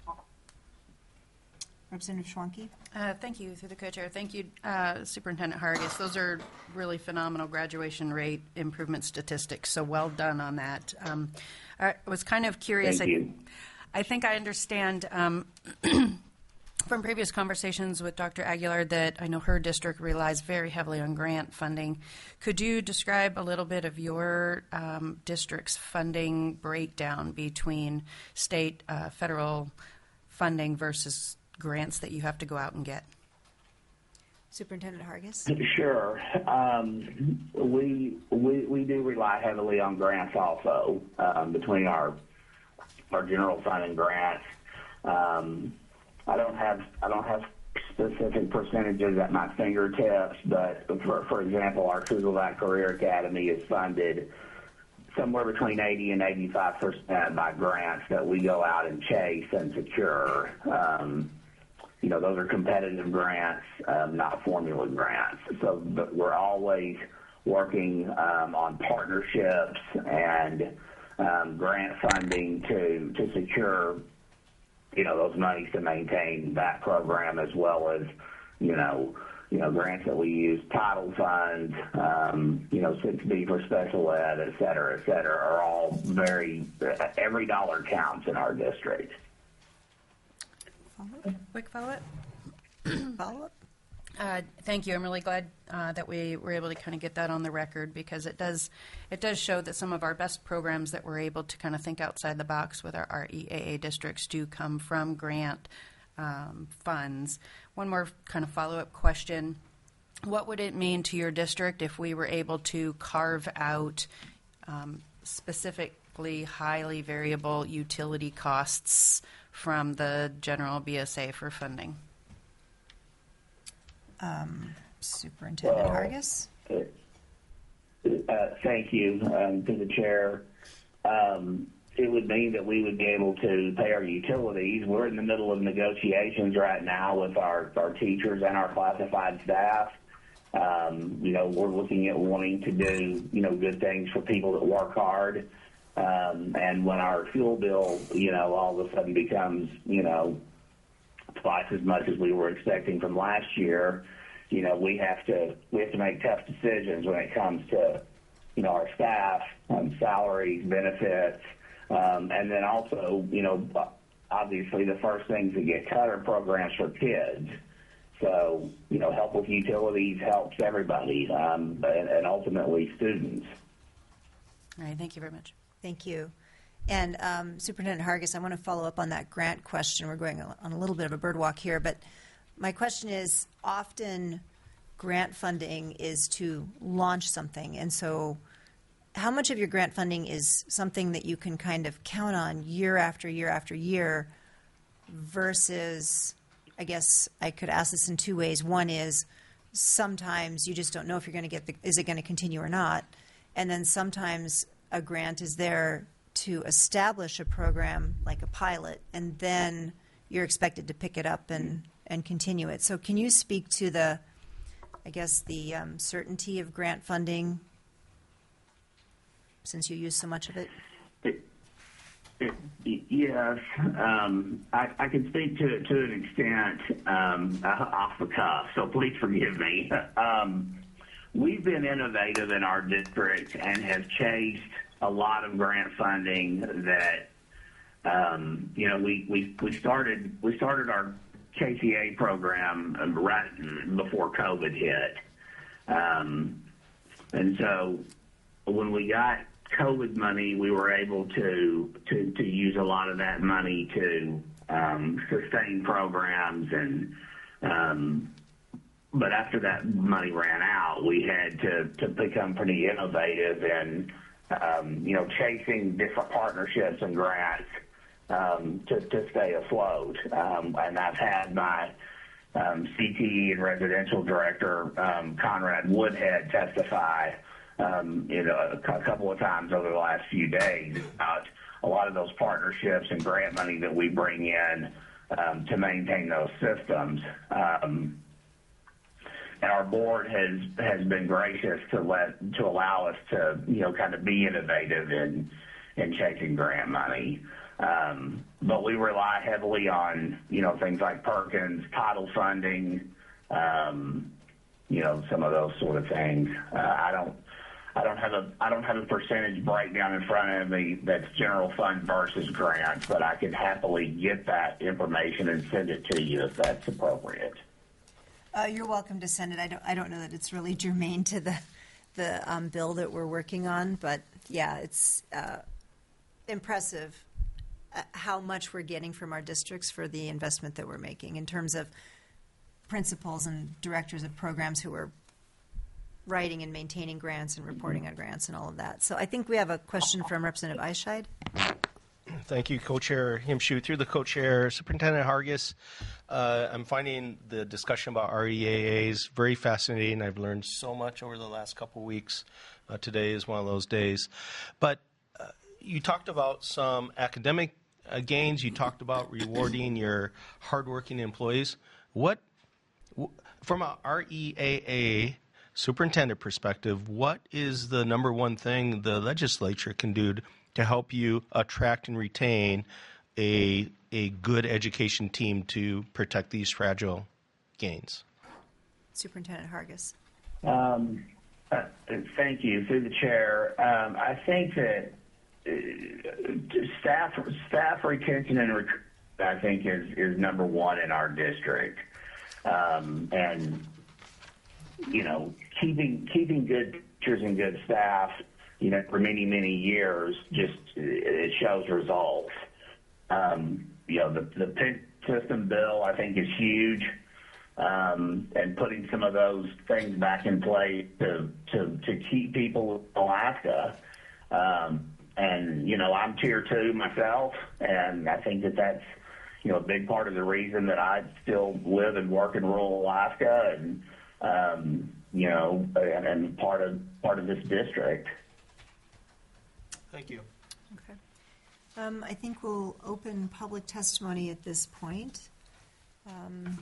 [SPEAKER 1] Representative Schwanke?
[SPEAKER 4] Uh, thank you, through the co-chair. Thank you, uh, Superintendent Hargis. Those are really phenomenal graduation rate improvement statistics, so well done on that. Um, I was kind of curious.
[SPEAKER 10] Thank you.
[SPEAKER 4] I, I think I understand um, from previous conversations with Doctor Aguilar that I know her district relies very heavily on grant funding. Could you describe a little bit of your um, district's funding breakdown between state, uh, federal funding versus grants that you have to go out and get?
[SPEAKER 1] Superintendent Hargis?
[SPEAKER 10] Sure. Um, we, we we do rely heavily on grants also um, between our our general fund and grants. Um, I don't have I don't have specific percentages at my fingertips, but for for example, our Kugelbach Career Academy is funded somewhere between eighty and eighty-five percent by grants that we go out and chase and secure. Um, you know, those are competitive grants, um, not formula grants. So but we're always working um, on partnerships and um, grant funding to to secure, you know, those monies to maintain that program, as well as, you know, you know, grants that we use, title funds, um, you know, six B for special ed, et cetera, et cetera, are all very, every dollar counts in our district.
[SPEAKER 4] Quick follow-up?
[SPEAKER 1] Follow-up?
[SPEAKER 4] Uh, thank you. I'm really glad uh, that we were able to kind of get that on the record, because it does it does show that some of our best programs that we're able to kind of think outside the box with our R E A A districts do come from grant um, funds. One more kind of follow-up question. What would it mean to your district if we were able to carve out um, specifically highly variable utility costs from the general B S A for funding?
[SPEAKER 1] Um, Superintendent
[SPEAKER 10] Well,
[SPEAKER 1] Hargis?
[SPEAKER 10] Uh, thank you um, to the chair. Um, it would mean that we would be able to pay our utilities. We're in the middle of negotiations right now with our, our teachers and our classified staff. Um, you know, we're looking at wanting to do, you know, good things for people that work hard. Um, and when our fuel bill, you know, all of a sudden becomes, you know, twice as much as we were expecting from last year, you know, we have to we have to make tough decisions when it comes to, you know, our staff, um, salaries, benefits, um, and then also, you know, obviously the first things that get cut are programs for kids. So, you know, help with utilities helps everybody, um, and, and ultimately students.
[SPEAKER 4] All right. Thank you very much.
[SPEAKER 1] Thank you. And um, Superintendent Hargis, I want to follow up on that grant question. We're going on a little bit of a bird walk here, but my question is, often grant funding is to launch something. And so how much of your grant funding is something that you can kind of count on year after year after year versus, I guess I could ask this in two ways. One is sometimes you just don't know if you're going to get the, is it going to continue or not? And then sometimes a grant is there to establish a program like a pilot, and then you're expected to pick it up and, and continue it. So can you speak to the, I guess, the um, certainty of grant funding, since you use so much of it?
[SPEAKER 10] It, it, yes, um, I, I can speak to it to an extent um, off the cuff, so please forgive me. Um, we've been innovative in our district and have chased a lot of grant funding that, um, you know, we, we, we started we started our K C A program right before COVID hit. Um, and so when we got COVID money, we were able to, to, to use a lot of that money to um, sustain programs. And um, but after that money ran out, we had to, to become pretty innovative in, um, you know, chasing different partnerships and grants um, to, to stay afloat. Um, and I've had my um, C T E and residential director, um, Conrad Woodhead, testify Um, you know, a, a couple of times over the last few days about a lot of those partnerships and grant money that we bring in um, to maintain those systems. Um, and our board has, has been gracious to let to allow us to, you know, kind of be innovative in in chasing grant money. Um, but we rely heavily on, you know, things like Perkins, title funding, um, you know, some of those sort of things. Uh, I don't. I don't have a I don't have a percentage breakdown in front of me that's general fund versus grants, but I could happily get that information and send it to you if that's appropriate.
[SPEAKER 1] Uh, you're welcome to send it. I don't I don't know that it's really germane to the the um, bill that we're working on, but yeah, it's uh, impressive uh, how much we're getting from our districts for the investment that we're making in terms of principals and directors of programs who are writing and maintaining grants and reporting on grants and all of that. So I think we have a question from Representative Eichscheid.
[SPEAKER 3] Thank you, Co-Chair Himshu. Through the Co-Chair, Superintendent Hargis, uh, I'm finding the discussion about R E A As very fascinating. I've learned so much over the last couple of weeks. Uh, today is one of those days. But uh, you talked about some academic uh, gains. You talked about rewarding your hardworking employees. What, w- from a R E A A superintendent perspective, what is the number one thing the legislature can do to help you attract and retain a a good education team to protect these fragile gains?
[SPEAKER 1] Superintendent Hargis.
[SPEAKER 10] Um, uh, thank you. Through the chair, um, I think that uh, staff staff retention and recruitment, I think, is, is number one in our district. Um, and you know, keeping keeping good teachers and good staff, you know, for many, many years, just it shows results. Um, you know, the the P I C system bill, I think, is huge, um, and putting some of those things back in place to to, to keep people in Alaska. Um, and you know, I'm tier two myself, and I think that that's, you know, a big part of the reason that I still live and work in rural Alaska, and Um, you know, and, and part of part of this district.
[SPEAKER 3] Thank you.
[SPEAKER 1] Okay. Um, I think we'll open public testimony at this point. Um,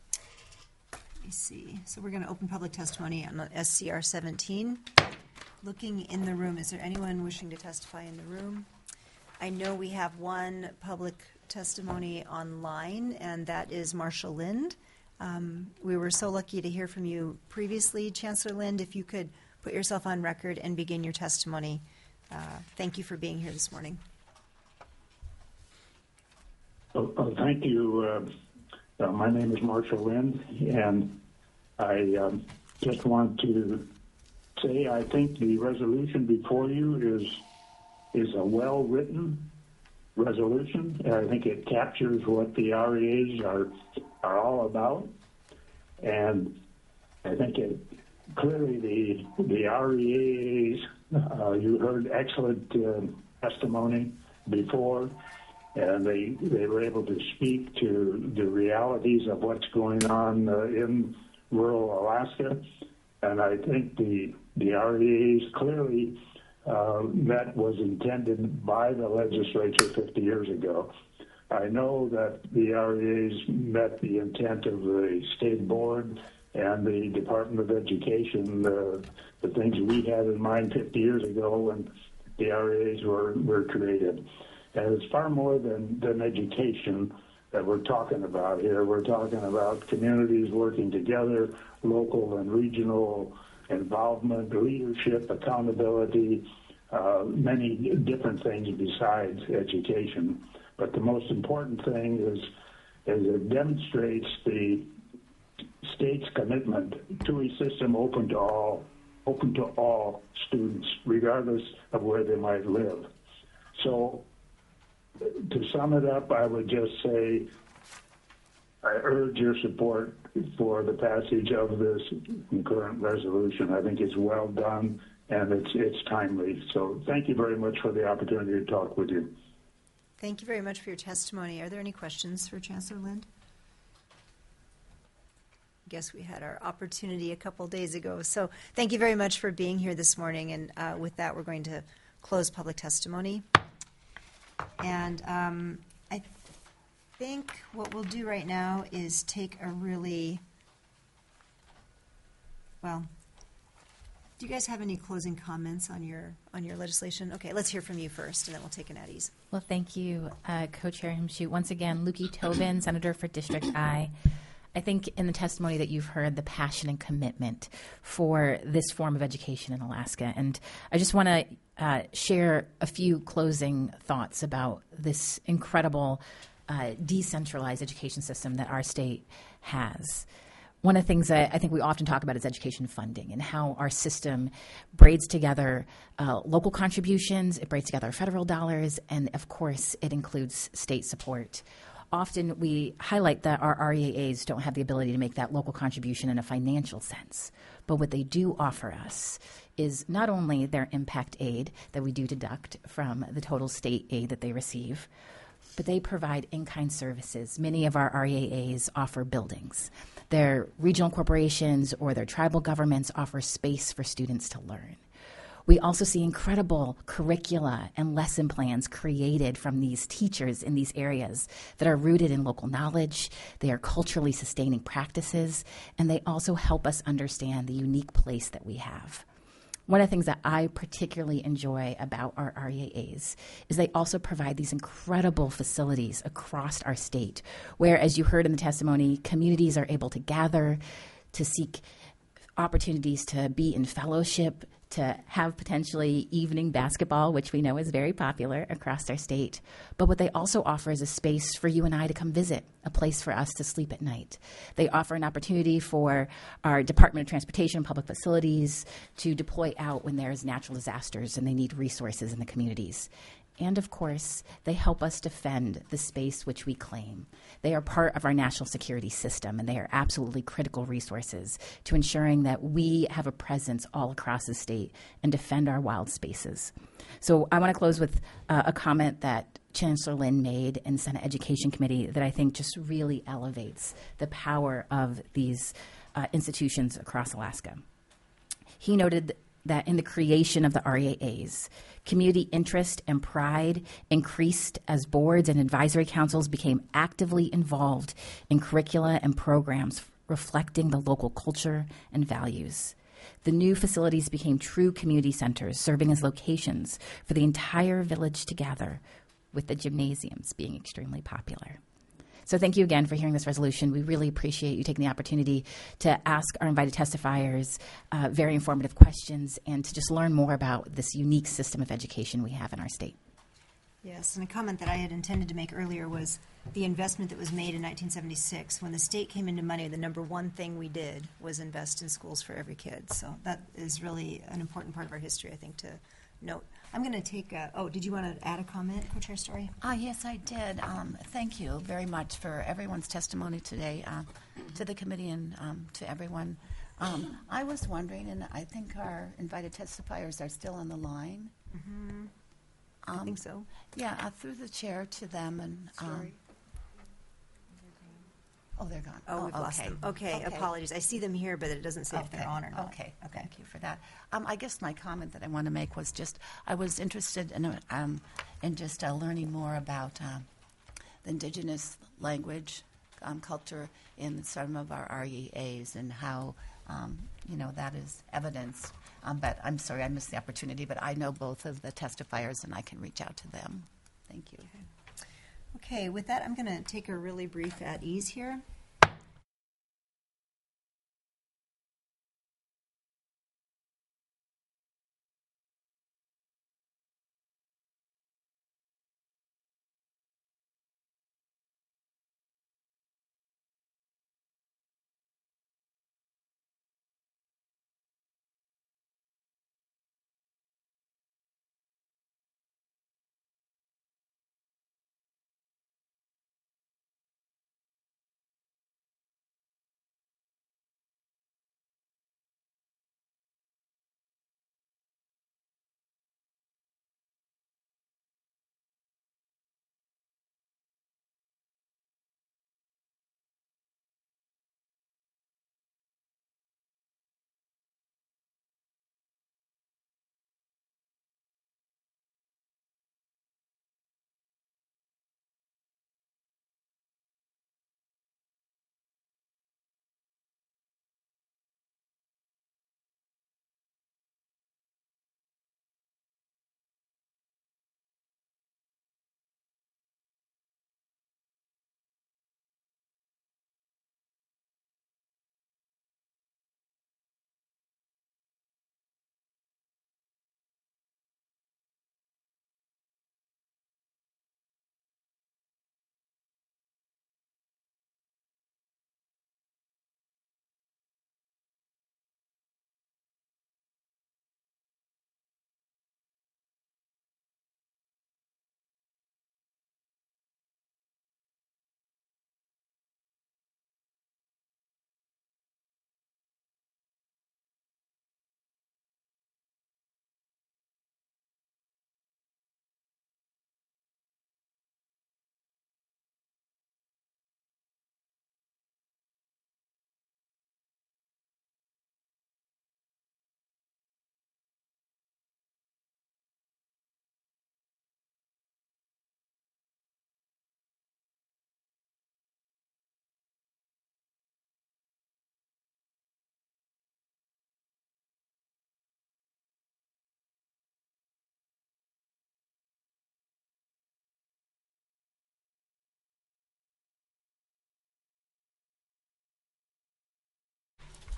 [SPEAKER 1] let me see. So we're going to open public testimony on S C R seventeen. Looking in the room, is there anyone wishing to testify in the room? I know we have one public testimony online, and that is Marshall Lind. Um, we were so lucky to hear from you previously, Chancellor Lind. If you could put yourself on record and begin your testimony. Uh, thank you for being here this morning.
[SPEAKER 11] Oh, oh, thank you. Uh, uh, my name is Marshall Lind, and I um, just want to say I think the resolution before you is is a well-written resolution. I think it captures what the R E As are are all about, and I think it clearly the the R E A As. Uh, you heard excellent uh, testimony before, and they they were able to speak to the realities of what's going on uh, in rural Alaska, and I think the the R E As clearly uh, met was intended by the legislature fifty years ago. I know that the R E As met the intent of the state board and the Department of Education, uh, the things we had in mind fifty years ago when the R E As were, were created. And it's far more than, than education that we're talking about here. We're talking about communities working together, local and regional involvement, leadership, accountability, uh, many different things besides education. But the most important thing is as it demonstrates the state's commitment to a system open to all, open to all students, regardless of where they might live. So, to sum it up, I would just say I urge your support for the passage of this concurrent resolution. I think it's well done and it's it's timely. So thank you very much for the opportunity to talk with you.
[SPEAKER 1] Thank you very much for your testimony. Are there any questions for Chancellor Lind? I guess we had our opportunity a couple days ago. So thank you very much for being here this morning. And uh, with that, we're going to close public testimony. And um, I think what we'll do right now is take a really, well, do you guys have any closing comments on your on your legislation? Okay, let's hear from you first, and then we'll take an at ease.
[SPEAKER 7] Well, thank you, uh, Co-Chair Himshoot. Once again, Lukey Tobin, Senator for District I. I think in the testimony that you've heard, the passion and commitment for this form of education in Alaska. And I just want to uh, share a few closing thoughts about this incredible uh, decentralized education system that our state has. One of the things that I think we often talk about is education funding and how our system braids together uh, local contributions, it braids together federal dollars, and of course it includes state support. Often we highlight that our R E A As don't have the ability to make that local contribution in a financial sense. But what they do offer us is not only their impact aid that we do deduct from the total state aid that they receive, but they provide in-kind services. Many of our R E A As offer buildings. Their regional corporations or their tribal governments offer space for students to learn. We also see incredible curricula and lesson plans created from these teachers in these areas that are rooted in local knowledge. They are culturally sustaining practices, and they also help us understand the unique place that we have. One of the things that I particularly enjoy about our R E A As is they also provide these incredible facilities across our state, where, as you heard in the testimony, communities are able to gather, to seek opportunities to be in fellowship, to have potentially evening basketball, which we know is very popular across our state. But what they also offer is a space for you and I to come visit, a place for us to sleep at night. They offer an opportunity for our Department of Transportation and Public Facilities to deploy out when there's natural disasters and they need resources in the communities. And of course, they help us defend the space which we claim. They are part of our national security system, and they are absolutely critical resources to ensuring that we have a presence all across the state and defend our wild spaces. So I want to close with uh, a comment that Chancellor Lind made in Senate Education Committee that I think just really elevates the power of these uh, institutions across Alaska. He noted that in the creation of the R E A As, community interest and pride increased as boards and advisory councils became actively involved in curricula and programs reflecting the local culture and values. The new facilities became true community centers, serving as locations for the entire village to gather, with the gymnasiums being extremely popular. So thank you again for hearing this resolution. We really appreciate you taking the opportunity to ask our invited testifiers uh, very informative questions and to just learn more about this unique system of education we have in our state.
[SPEAKER 1] Yes, and a comment that I had intended to make earlier was the investment that was made in nineteen seventy-six. When the state came into money, the number one thing we did was invest in schools for every kid. So that is really an important part of our history, I think, to note. I'm going to take a, oh, did you want to add a comment, Co-Chair Story?
[SPEAKER 2] Uh, yes, I did. Um, thank you very much for everyone's testimony today, uh, to the committee and um, to everyone. Um, I was wondering, and I think our invited testifiers are still on the line.
[SPEAKER 1] Mm-hmm.
[SPEAKER 2] Um,
[SPEAKER 1] I think so.
[SPEAKER 2] Yeah, uh, through the chair to them. and. Um, Oh, they're gone.
[SPEAKER 1] Oh, we've
[SPEAKER 2] okay.
[SPEAKER 1] lost them. Okay,
[SPEAKER 2] Okay.
[SPEAKER 1] apologies. I see them here, but it doesn't say if they're on or not.
[SPEAKER 2] Okay, thank you for that. Um, I guess my comment that I want to make was just I was interested in um, in just uh, learning more about uh, the indigenous language, um, culture in some of our R E As and how um, you know that is evidenced. Um, but I'm sorry I missed the opportunity. But I know both of the testifiers, and I can reach out to them. Thank you.
[SPEAKER 1] Okay. Okay, with that, I'm going to take a really brief at ease here.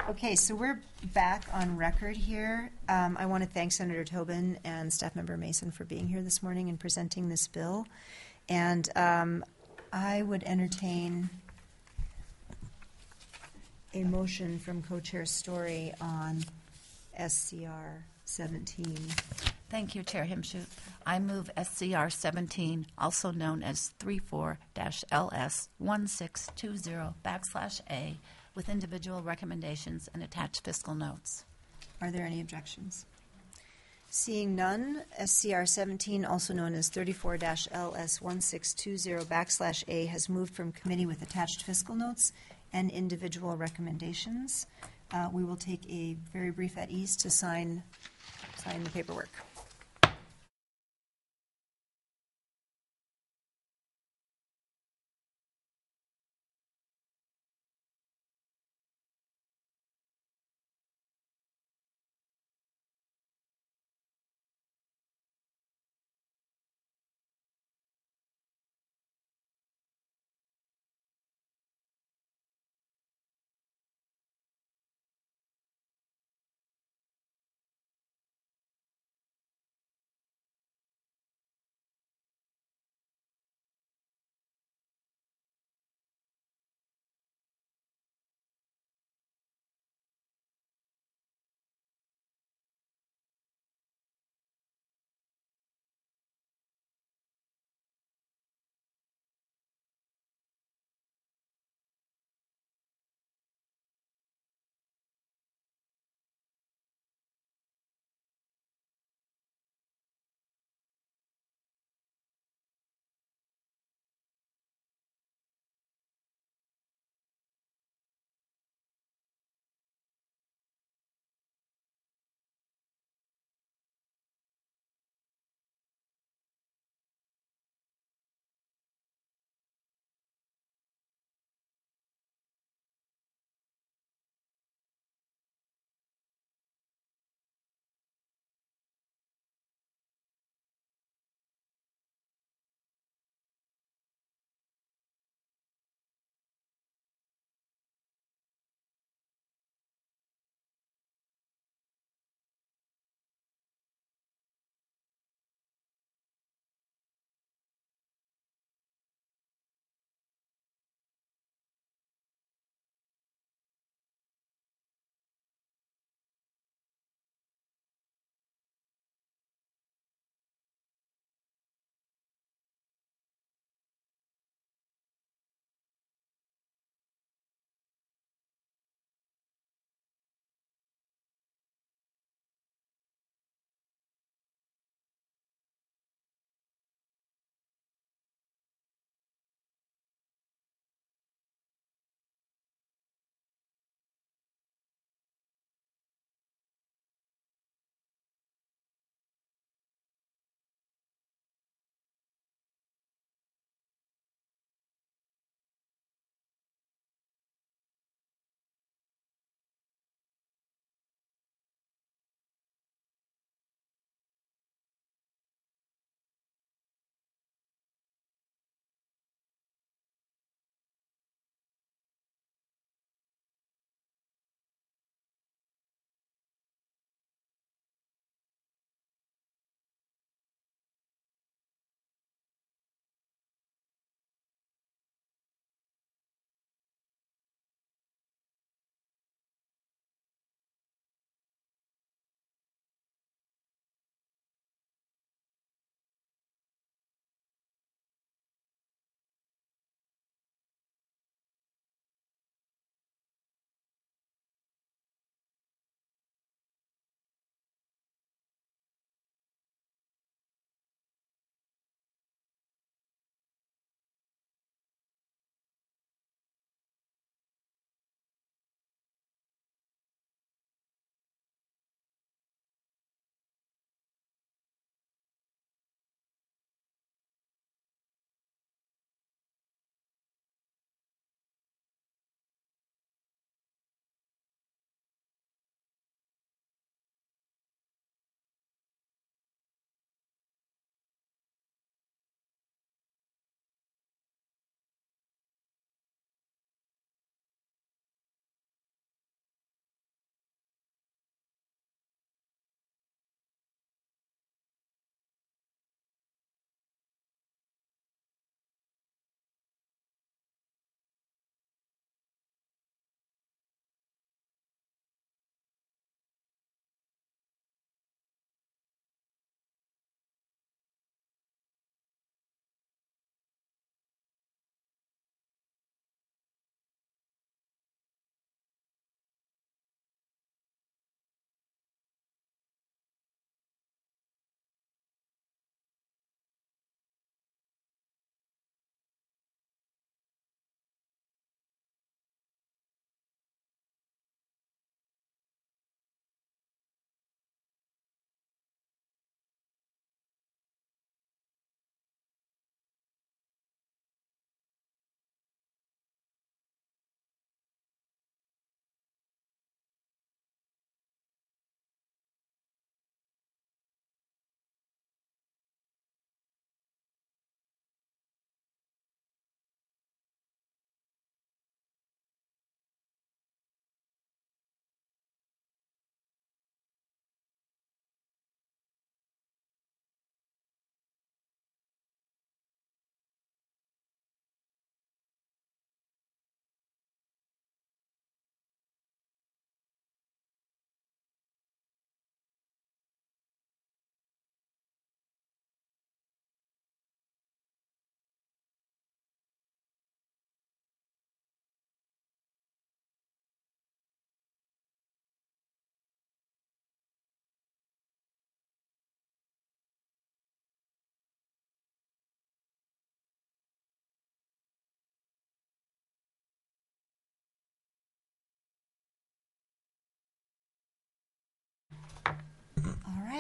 [SPEAKER 1] Okay, so we're back on record here. Um, I want to thank Senator Tobin and Staff Member Mason for being here this morning and presenting this bill. And um, I would entertain a motion from Co-Chair Story on S C R seventeen.
[SPEAKER 2] Thank you, Chair Himshoot. I move S C R seventeen, also known as thirty-four L S one six two zero backslash A, with individual recommendations and attached fiscal notes.
[SPEAKER 1] Are there any objections? Seeing none, S C R seventeen, also known as thirty-four L S one six two zero backslash A, has moved from committee with attached fiscal notes and individual recommendations. Uh, we will take a very brief at ease to sign, sign the paperwork.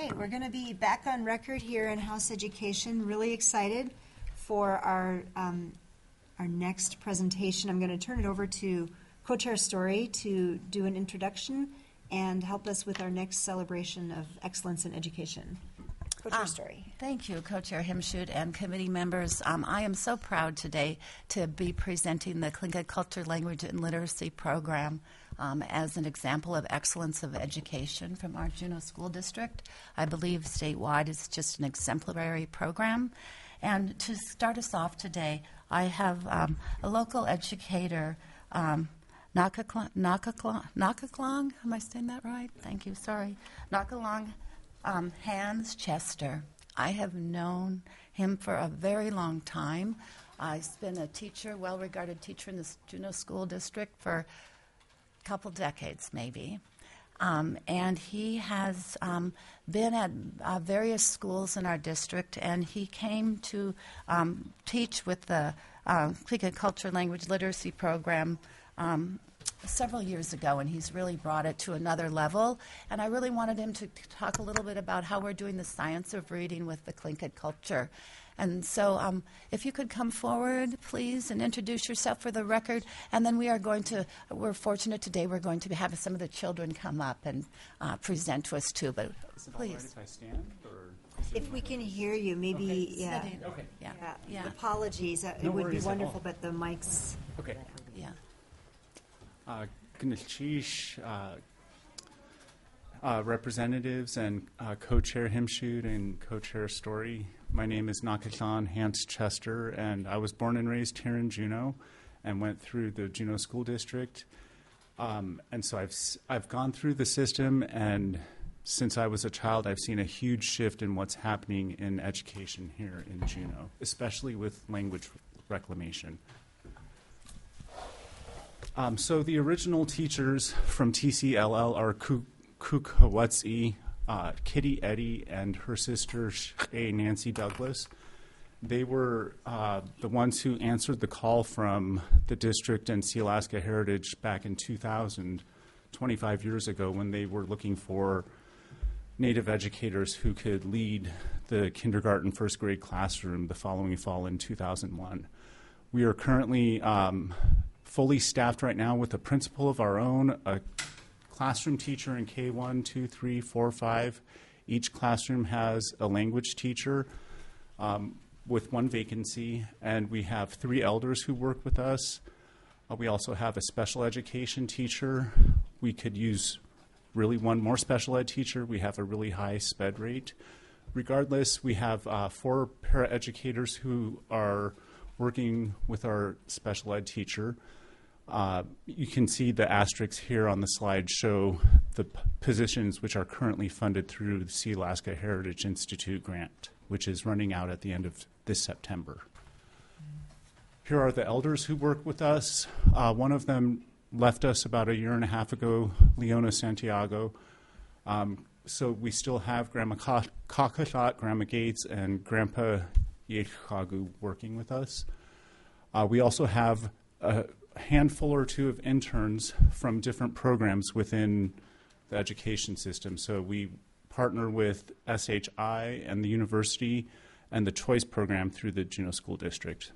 [SPEAKER 1] right, we're going to be back on record here in House Education. Really excited for our um, our next presentation. I'm going to turn it over to Co-Chair Story to do an introduction and help us with our next celebration of excellence in education. Co-Chair
[SPEAKER 2] Ah,
[SPEAKER 1] Story.
[SPEAKER 2] Thank you, Co-Chair Himshoot and committee members. Um, I am so proud today to be presenting the Tlingit Culture, Language, and Literacy Program um, as an example of excellence of education from our Juneau School District. I believe statewide it's just an exemplary program. And to start us off today, I have um, a local educator, um, Nakaklang, Nakaklang, Nakaklang, am I saying that right? Thank you, sorry. Nakaklang um, Hans Chester. I have known him for a very long time. I've been a teacher, well-regarded teacher in the Juneau School District for a couple decades, maybe. Um, and he has um, been at uh, various schools in our district, and he came to um, teach with the uh, Tlingit Culture Language Literacy Program um, several years ago, and he's really brought it to another level. And I really wanted him to talk a little bit about how we're doing the science of reading with the Tlingit culture. And so um, if you could come forward, please, and introduce yourself for the record. And then we are going to, we're fortunate today, we're going to have some of the children come up and uh, present to us too. But
[SPEAKER 12] Is it
[SPEAKER 2] please.
[SPEAKER 12] all right if I stand? Or
[SPEAKER 1] If we can hear you, maybe, yeah.
[SPEAKER 2] Sitting.
[SPEAKER 12] Okay.
[SPEAKER 2] Yeah.
[SPEAKER 1] Yeah.
[SPEAKER 2] Yeah.
[SPEAKER 1] Apologies. Uh,
[SPEAKER 12] No
[SPEAKER 1] it would be
[SPEAKER 12] worries at
[SPEAKER 1] wonderful,
[SPEAKER 12] all.
[SPEAKER 1] but the mics.
[SPEAKER 12] Okay.
[SPEAKER 2] Yeah.
[SPEAKER 12] Uh, Gnishish, uh, uh, representatives and uh, co-chair Himshoot and co-chair Story. My name is Nakachan Hans Chester, and I was born and raised here in Juneau and went through the Juneau School District. Um, and so I've, s- I've gone through the system, and since I was a child, I've seen a huge shift in what's happening in education here in Juneau, especially with language reclamation. Um, so the original teachers from T C L L are Kukawatsi, uh, Kitty Eddy, and her sister A. Nancy Douglas. They were uh, the ones who answered the call from the district and Sealaska Heritage back in two thousand, twenty-five years ago, when they were looking for Native educators who could lead the kindergarten first grade classroom the following fall in two thousand one. We are currently um, fully staffed right now with a principal of our own, a classroom teacher in K one, two, three, four, five. Each classroom has a language teacher um, with one vacancy, and we have three elders who work with us. Uh, we also have a special education teacher. We could use really one more special ed teacher. We have a really high sped rate. Regardless, we have uh, four paraeducators who are working with our special ed teacher. Uh, you can see the asterisks here on the slide show the p- positions which are currently funded through the Sealaska Heritage Institute grant, which is running out at the end of this September. Here are the elders who work with us. Uh, one of them left us about a year and a half ago, Leona Santiago. Um, so we still have Grandma Kakashat, Grandma Gates, and Grandpa Yechkagu working with us. Uh, we also have a handful or two of interns from different programs within the education system. So we partner with S H I and the university and the choice program through the Juneau School District.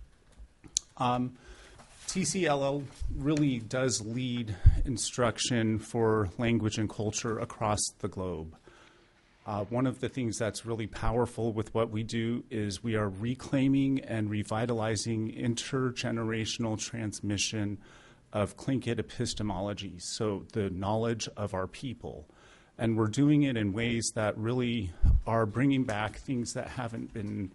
[SPEAKER 12] Um, T C L L really does lead instruction for language and culture across the globe. Uh, one of the things that's really powerful with what we do is we are reclaiming and revitalizing intergenerational transmission of Tlingit epistemology, so the knowledge of our people. And we're doing it in ways that really are bringing back things that haven't been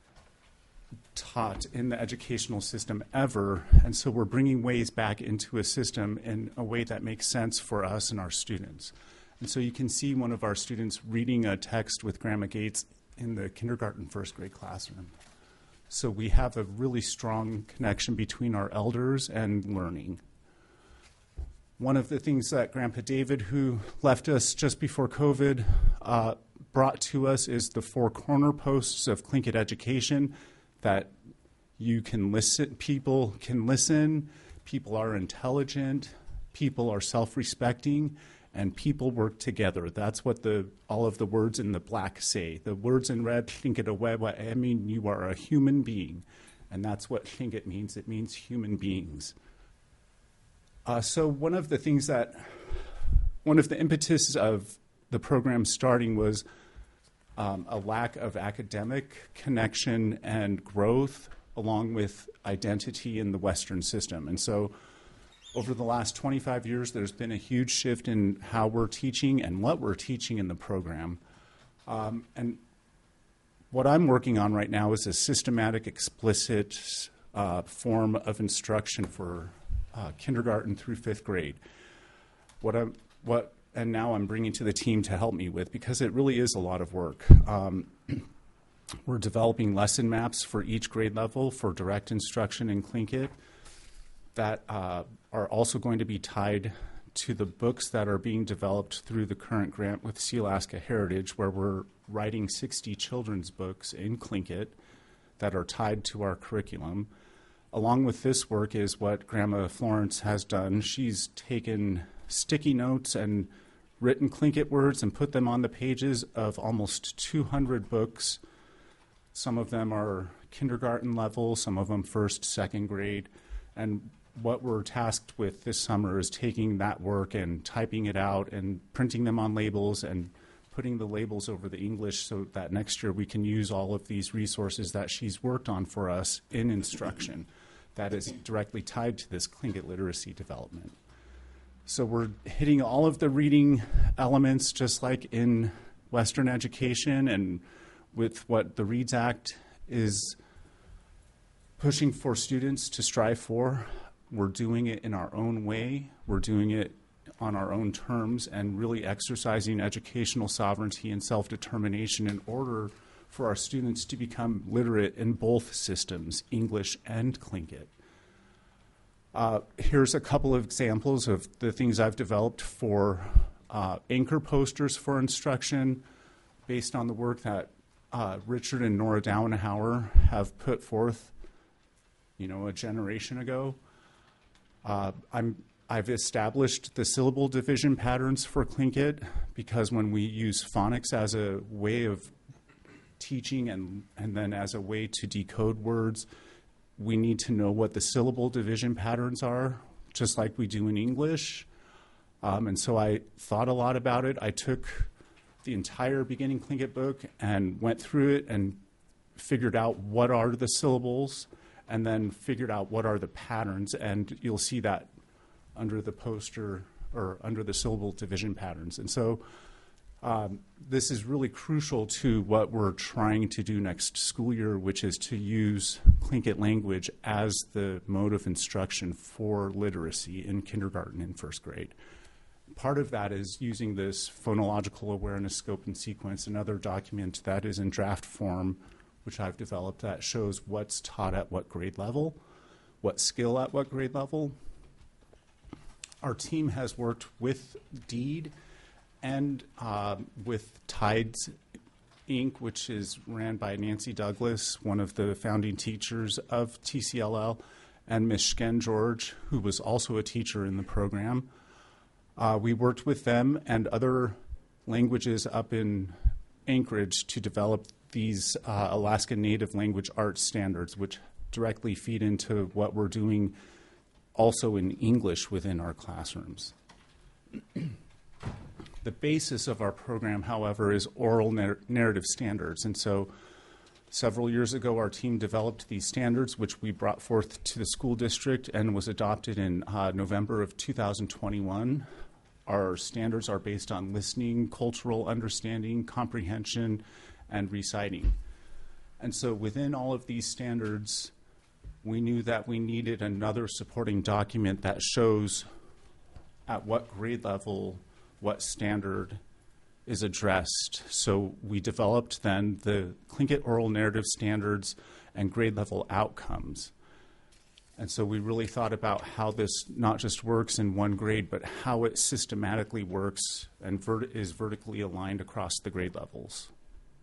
[SPEAKER 12] taught in the educational system ever. And so we're bringing ways back into a system in a way that makes sense for us and our students. And so you can see one of our students reading a text with Grandma Gates in the kindergarten first grade classroom. So we have a really strong connection between our elders and learning. One of the things that Grandpa David, who left us just before COVID, uh, brought to us is the four corner posts of Tlingit education, that you can listen, people can listen, people are intelligent, people are self-respecting, and people work together. That's what the all of the words in the black say. The words in red, Tlingit awewa, I mean you are a human being, and that's what Tlingit means. It means human beings. Uh, so one of the things that, one of the impetus of the program starting was um, a lack of academic connection and growth along with identity in the Western system. And so over the last twenty-five years, there's been a huge shift in how we're teaching and what we're teaching in the program. Um, and what I'm working on right now is a systematic, explicit uh, form of instruction for uh, kindergarten through fifth grade. What I'm, what, and now I'm bringing to the team to help me with, because it really is a lot of work. Um, we're developing lesson maps for each grade level for direct instruction in Tlingit that uh, are also going to be tied to the books that are being developed through the current grant with Sealaska Heritage, where we're writing sixty children's books in Tlingit that are tied to our curriculum. Along with this work is what Grandma Florence has done. She's taken sticky notes and written Tlingit words and put them on the pages of almost two hundred books. Some of them are kindergarten level, some of them first, second grade. And what we're tasked with this summer is taking that work and typing it out and printing them on labels and putting the labels over the English so that next year we can use all of these resources that she's worked on for us in instruction that is directly tied to this Tlingit literacy development. So we're hitting all of the reading elements just like in Western education, and with what the READS Act is pushing for students to strive for. We're doing it in our own way. We're doing it on our own terms and really exercising educational sovereignty and self-determination in order for our students to become literate in both systems, English and Tlingit. Uh, here's a couple of examples of the things I've developed for uh, anchor posters for instruction based on the work that uh, Richard and Nora Dowenhauer have put forth, you know, a generation ago. Uh, I'm, I've established the syllable division patterns for Tlingit because when we use phonics as a way of teaching and, and then as a way to decode words, we need to know what the syllable division patterns are, just like we do in English. Um, and so I thought a lot about it. I took the entire beginning Tlingit book and went through it and figured out what are the syllables and then figured out what are the patterns. And you'll see that under the poster or under the syllable division patterns. And so um, this is really crucial to what we're trying to do next school year, which is to use Tlingit language as the mode of instruction for literacy in kindergarten and first grade. Part of that is using this phonological awareness scope and sequence, another document that is in draft form, which I've developed, that shows what's taught at what grade level, what skill at what grade level. Our team has worked with DEED and uh, with Tides Incorporated, which is ran by Nancy Douglas, one of the founding teachers of T C L L, and Miz Shken George, who was also a teacher in the program. Uh, we worked with them and other languages up in Anchorage to develop these uh, Alaska Native Language Arts standards, which directly feed into what we're doing also in English within our classrooms. The basis of our program, however, is oral nar- narrative standards. And so several years ago, our team developed these standards, which we brought forth to the school district and was adopted in uh, November of two thousand twenty-one. Our standards are based on listening, cultural understanding, comprehension, and reciting. And so within all of these standards, we knew that we needed another supporting document that shows at what grade level what standard is addressed. So we developed then the Tlingit oral narrative standards and grade level outcomes. And so we really thought about how this not just works in one grade, but how it systematically works and vert- is vertically aligned across the grade levels.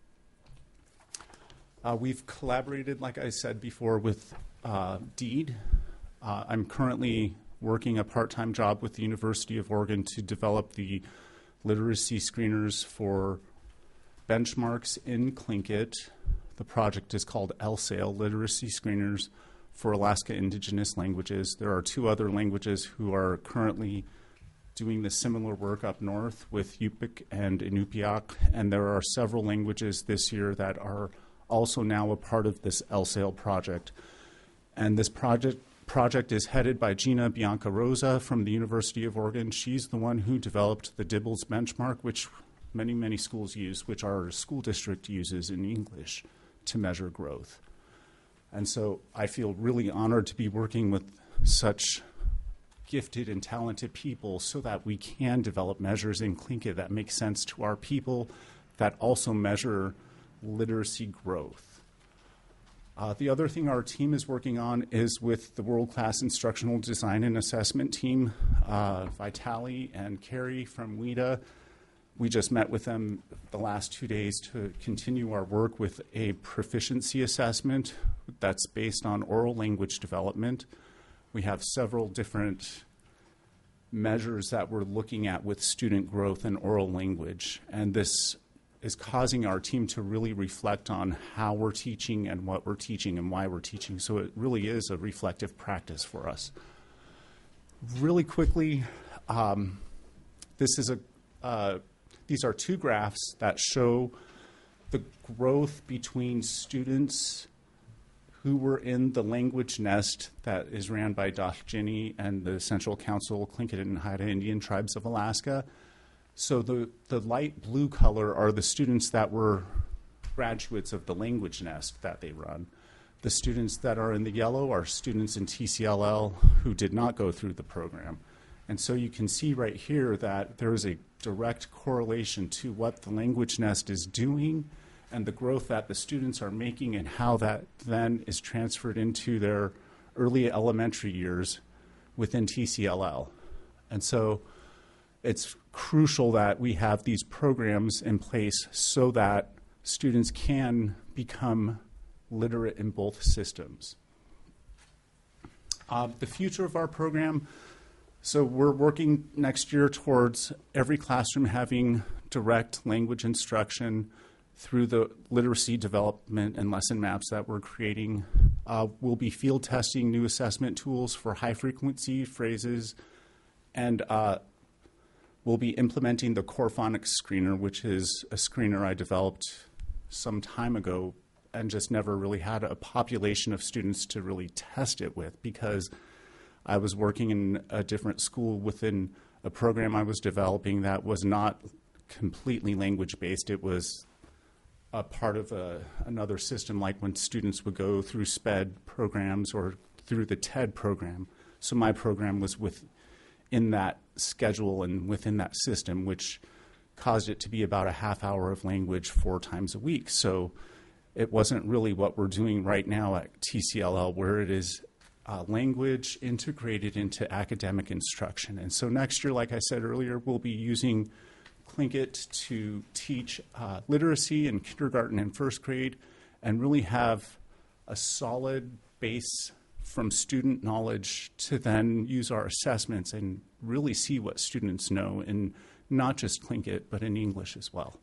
[SPEAKER 12] Uh, we've collaborated, like I said before, with uh, DEED. Uh, I'm currently working a part-time job with the University of Oregon to develop the literacy screeners for benchmarks in Tlingit. The project is called L S A L, Literacy Screeners for Alaska Indigenous Languages. There are two other languages who are currently doing the similar work up north with Yupik and Inupiaq, and there are several languages this year that are also now a part of this L S A L project. And this project project is headed by Gina Bianca Rosa from the University of Oregon. She's the one who developed the DIBELS benchmark, which many, many schools use, which our school district uses in English to measure growth. And so I feel really honored to be working with such gifted and talented people so that we can develop measures in Tlingit that make sense to our people, that also measure literacy growth. Uh, the other thing our team is working on is with the world-class instructional design and assessment team, uh, Vitali and Carrie from W I D A. We just met with them the last two days to continue our work with a proficiency assessment that's based on oral language development. We have several different measures that we're looking at with student growth and oral language, and this is causing our team to really reflect on how we're teaching and what we're teaching and why we're teaching. So it really is a reflective practice for us. Really quickly, um, this is a uh, these are two graphs that show the growth between students who were in the language nest that is ran by Doc Ginny and the Central Council Tlingit and Haida Indian Tribes of Alaska. So the, the light blue color are the students that were graduates of the language nest that they run. The students that are in the yellow are students in T C L L who did not go through the program. And so you can see right here that there is a direct correlation to what the language nest is doing and the growth that the students are making and how that then is transferred into their early elementary years within T C L L. And so it's crucial that we have these programs in place so that students can become literate in both systems. Uh, the future of our program, so we're working next year towards every classroom having direct language instruction through the literacy development and lesson maps that we're creating. Uh, we'll be field testing new assessment tools for high frequency phrases, and uh, we'll be implementing the Core Phonics Screener, which is a screener I developed some time ago and just never really had a population of students to really test it with, because I was working in a different school within a program I was developing that was not completely language-based. It was a part of a, another system, like when students would go through SPED programs or through the TED program. So my program was within that schedule and within that system, which caused it to be about a half hour of language four times a week. So it wasn't really what we're doing right now at T C L L, where it is uh, language integrated into academic instruction. And so next year, like I said earlier, we'll be using Tlingit to teach uh, literacy in kindergarten and first grade and really have a solid base from student knowledge to then use our assessments and really see what students know in not just Tlingit, but in English as well.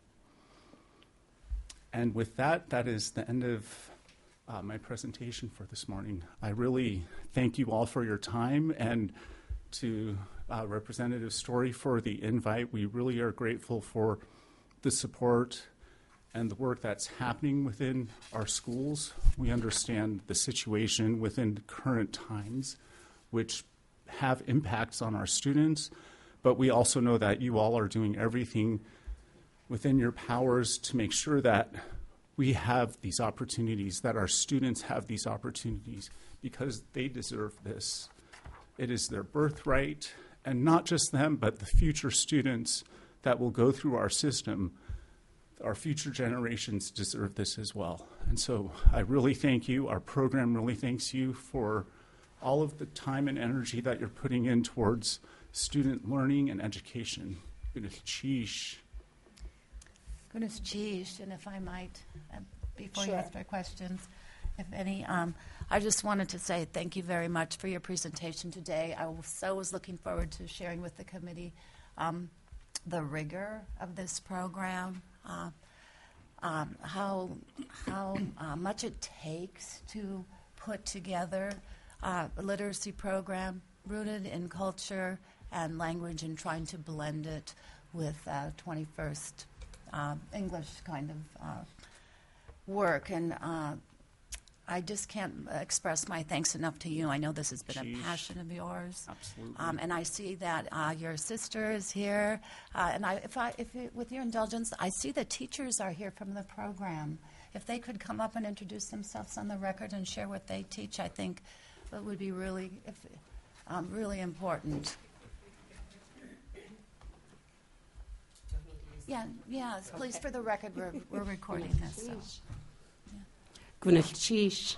[SPEAKER 12] And with that, that is the end of uh, my presentation for this morning. I really thank you all for your time, and to uh, Representative Story for the invite. We really are grateful for the support and the work that's happening within our schools. We understand the situation within current times, which have impacts on our students, but we also know that you all are doing everything within your powers to make sure that we have these opportunities, that our students have these opportunities, because they deserve this. It is their birthright, and not just them, but the future students that will go through our system. Our future generations deserve this as well. And so I really thank you. Our program really thanks you for all of the time and energy that you're putting in towards student learning and education. Sheesh.
[SPEAKER 2] Goodness, geez, and if I might, uh, before you
[SPEAKER 1] Sure.
[SPEAKER 2] ask my questions, if any. Um, I just wanted to say thank you very much for your presentation today. I was so was looking forward to sharing with the committee um, the rigor of this program, uh, um, how how uh, much it takes to put together uh, a literacy program rooted in culture and language and trying to blend it with uh, twenty-first uh, English kind of uh, work. And uh, I just can't express my thanks enough to you. I know this has been
[SPEAKER 12] Sheesh.
[SPEAKER 2] a passion of yours.
[SPEAKER 12] Absolutely.
[SPEAKER 2] Um, and I see that uh, your sister is here. Uh, and I, if I, if it, with your indulgence, I see the teachers are here from the program. If they could come up and introduce themselves on the record and share what they teach, I think that would be really, if, um, really important. Yeah, yeah, please, for the record, we're, we're recording this. So.
[SPEAKER 13] Gwynilchish,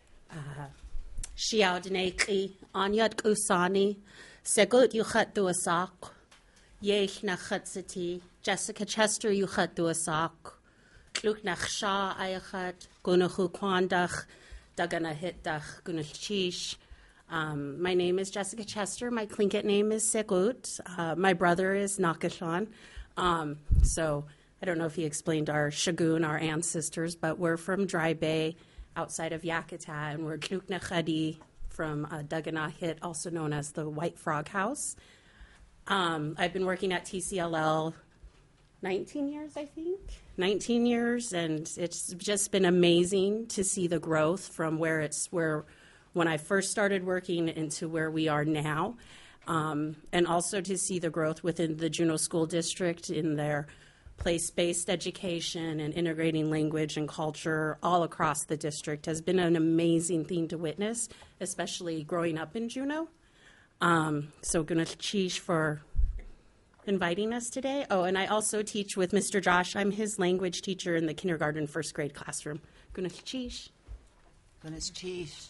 [SPEAKER 13] Shiao Deneki, Anyat Usani, Segut Yuchat Duasak, Yech Nachatsati, Jessica Chester Yuchat Duasak, Kluk Nachsha Ayachat, Gunahu Kwandach, Dagana Hitdach, Gwynilchish. Um, my name is Jessica Chester. My Tlingit name is Segut. Uh, my brother is Nakashan. Um, so I don't know if he explained our Shagun, our ancestors, but we're from Dry Bay, outside of Yakutat, and we're Klukna Khadi from uh, Daganahit, also known as the White Frog House. Um, I've been working at T C L L nineteen years, I think, nineteen years, and it's just been amazing to see the growth from where it's where when I first started working into where we are now, um, and also to see the growth within the Juneau School District in their place-based education and integrating language and culture all across the district has been an amazing thing to witness, especially growing up in Juneau. Um, so Gwynilchish for inviting us today. Oh, and I also teach with Mister Josh. I'm his language teacher in the kindergarten first grade classroom. Gwynilchish.
[SPEAKER 2] Gwynilchish.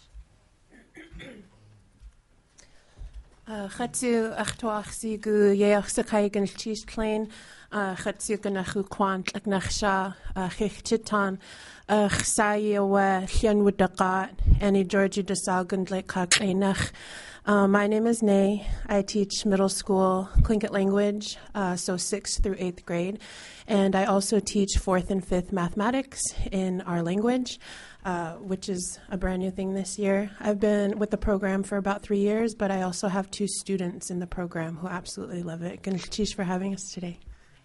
[SPEAKER 14] Chatsu achtoach si gu yeach sakai gan chis klein chatsu gan chu kwant ag nach sha chich chitan chsai wa chen wudaqa any Georgie desagan like kak einach. My name is Nay. I teach middle school Tlingit language, uh, so sixth through eighth grade, and I also teach fourth and fifth mathematics in our language. Uh, which is a brand new thing this year. I've been with the program for about three years, but I also have two students in the program who absolutely love it. Gwynilchish for having us today.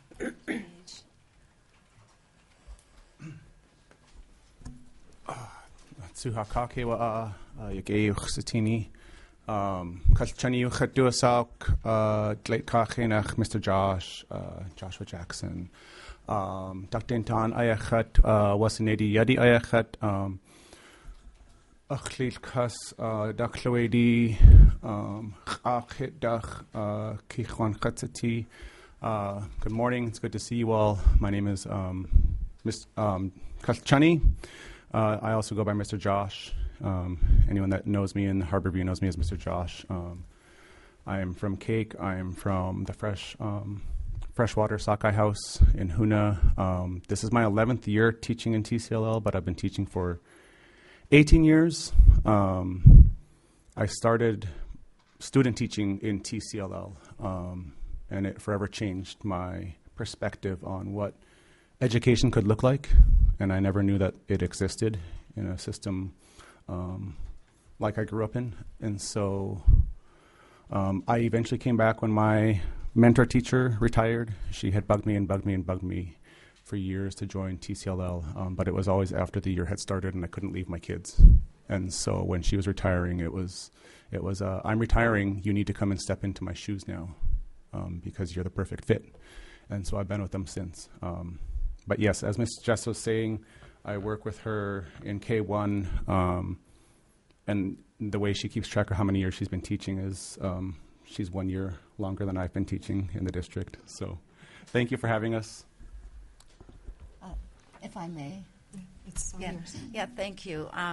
[SPEAKER 12] Suhakake wa yageu satini. Kalchani Khatuasak, Glate Kachinach, Mister Josh, uh, Joshua Jackson. Um, Doctor Intan Ayachat, Wasanedi Yadi Ayachat, um, Achlil Kas, Dakhloedi, Akhit Dach, Kichwan Khatsati. Good morning, it's good to see you all. My name is um, Miss um, Kalchani. Uh, I also go by Mister Josh. Um, anyone that knows me in Harborview knows me as Mister Josh. Um, I am from Cake. I am from the Fresh um, Freshwater Sockeye House in Hoona. Um, this is my eleventh year teaching in T C L L, but I've been teaching for eighteen years. Um, I started student teaching in T C L L, um, and it forever changed my perspective on what education could look like, and I never knew that it existed in a system um, like I grew up in. And so um, I eventually came back when my mentor teacher retired. She had bugged me and bugged me and bugged me for years to join T C L L, um, but it was always after the year had started and I couldn't leave my kids. And so when she was retiring, it was, it was uh, I'm retiring, you need to come and step into my shoes now um, because you're the perfect fit. And so I've been with them since. Um, but yes, as Miz Jess was saying, I work with her in K one, um, and the way she keeps track of how many years she's been teaching is um, she's one year longer than I've been teaching in the district. So thank you for having us.
[SPEAKER 2] Uh, if I may.
[SPEAKER 1] It's
[SPEAKER 2] yeah, yeah, thank you. Um,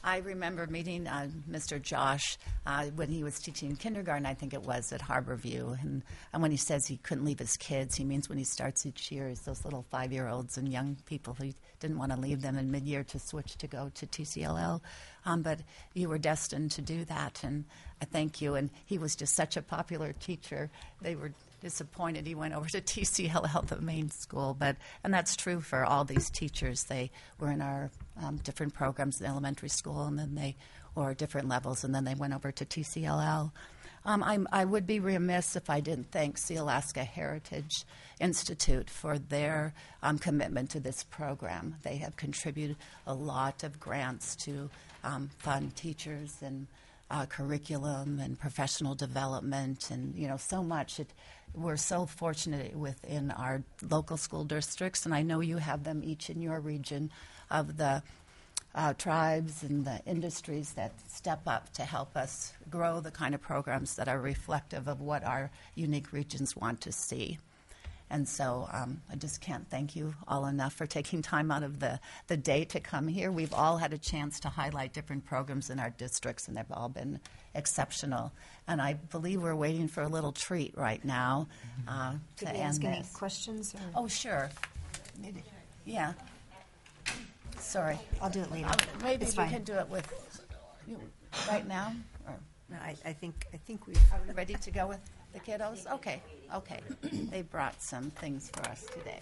[SPEAKER 2] I remember meeting uh, Mister Josh uh, when he was teaching kindergarten, I think it was, at Harborview. And, and when he says he couldn't leave his kids, he means when he starts each year, is those little five-year-olds and young people who didn't want to leave them in mid-year to switch to go to T C L L. Um, but you were destined to do that, and I thank you. And he was just such a popular teacher. They were disappointed he went over to T C L L, the main school, but and that's true for all these teachers. They were in our um, different programs in elementary school, and then they or different levels, and then they went over to T C L L. Um, I'm, I would be remiss if I didn't thank Sealaska Heritage Institute for their um, commitment to this program. They have contributed a lot of grants to um, fund teachers and uh, curriculum and professional development, and you know so much. It, we're so fortunate within our local school districts, and I know you have them each in your region, of the uh, tribes and the industries that step up to help us grow the kind of programs that are reflective of what our unique regions want to see. And so um, I just can't thank you all enough for taking time out of the, the day to come here. We've all had a chance to highlight different programs in our districts, and they've all been exceptional. And I believe we're waiting for a little treat right now uh,
[SPEAKER 1] Did
[SPEAKER 2] to
[SPEAKER 1] we
[SPEAKER 2] end
[SPEAKER 1] ask any
[SPEAKER 2] this.
[SPEAKER 1] questions? Or?
[SPEAKER 2] Oh, sure. Yeah. Sorry.
[SPEAKER 1] I'll do it later.
[SPEAKER 2] Uh, maybe
[SPEAKER 1] It's
[SPEAKER 2] we
[SPEAKER 1] fine.
[SPEAKER 2] can do it with you right now. Or
[SPEAKER 1] No, I, I think I think we.
[SPEAKER 2] are we ready to go with the kiddos? Okay. Okay. They brought some things for us today.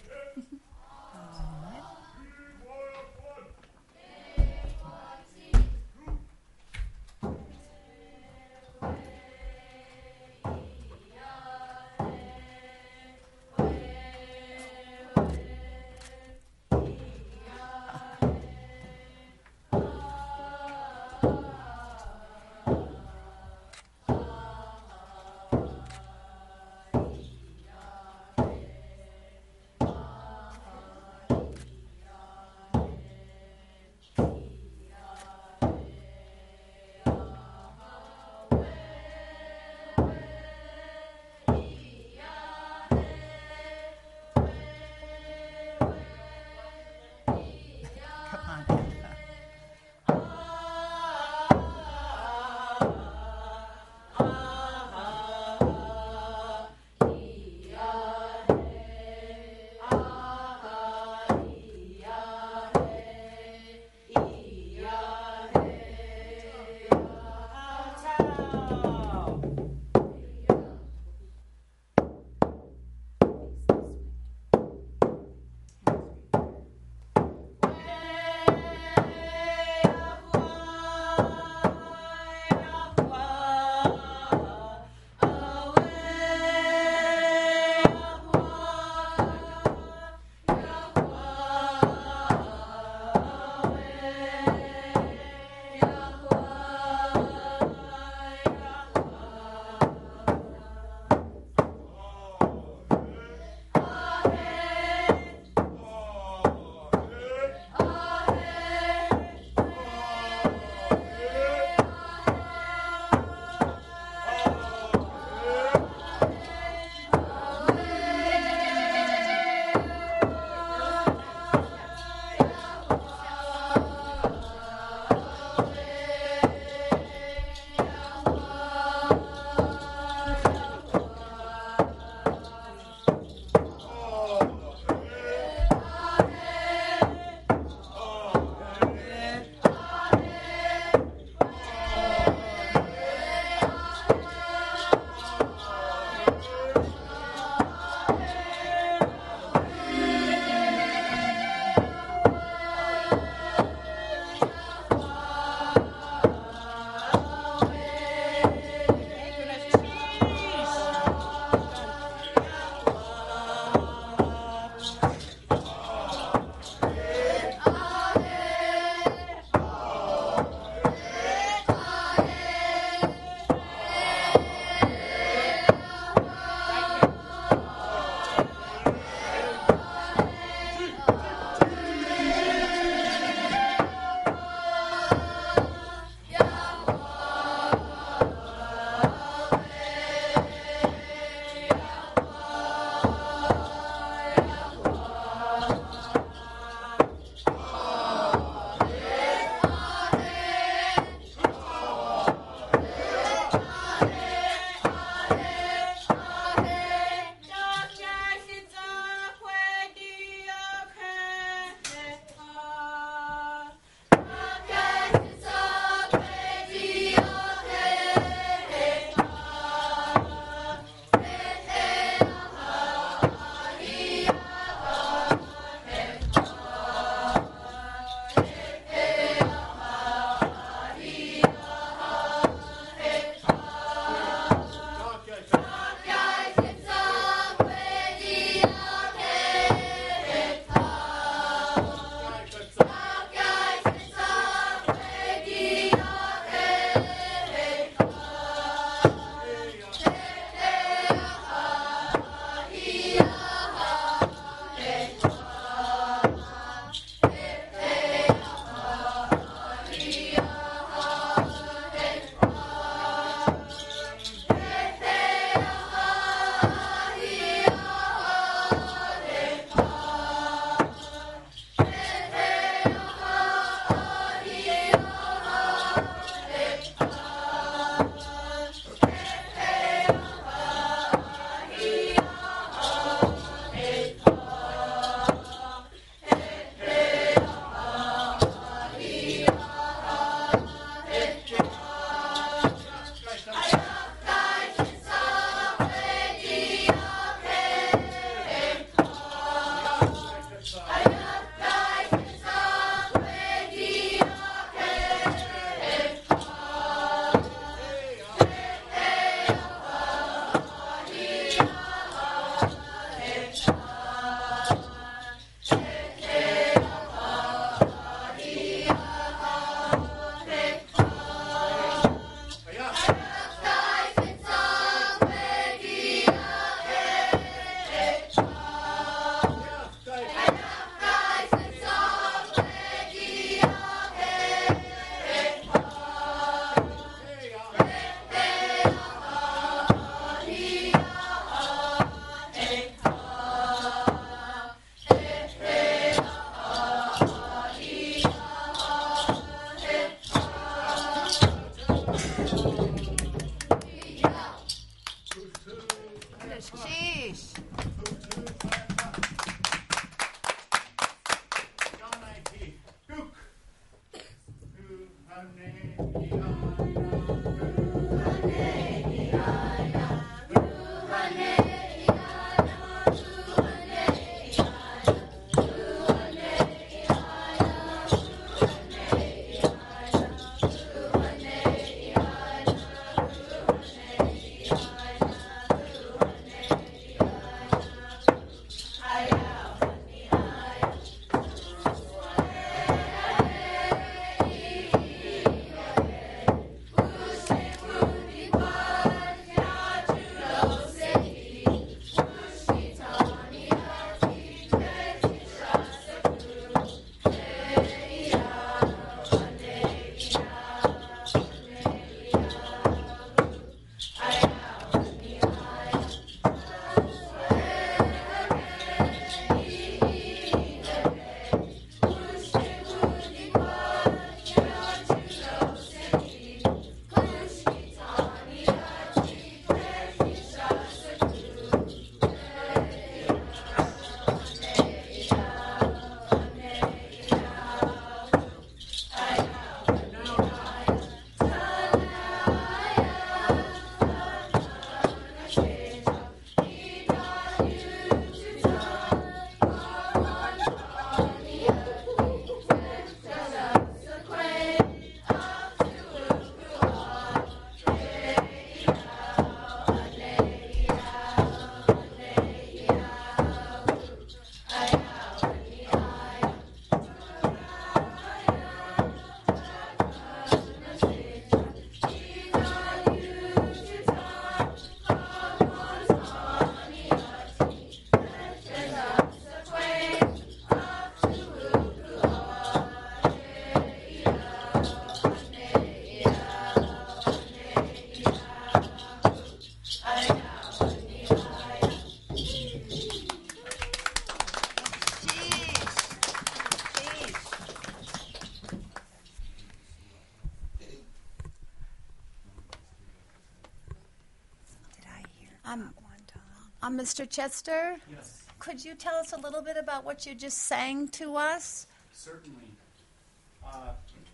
[SPEAKER 2] Um, uh, Mister Chester?
[SPEAKER 12] Yes.
[SPEAKER 2] Could you tell us a little bit about what you just sang to us?
[SPEAKER 12] Certainly. Uh,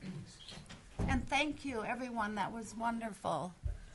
[SPEAKER 2] And thank you, everyone. That was wonderful.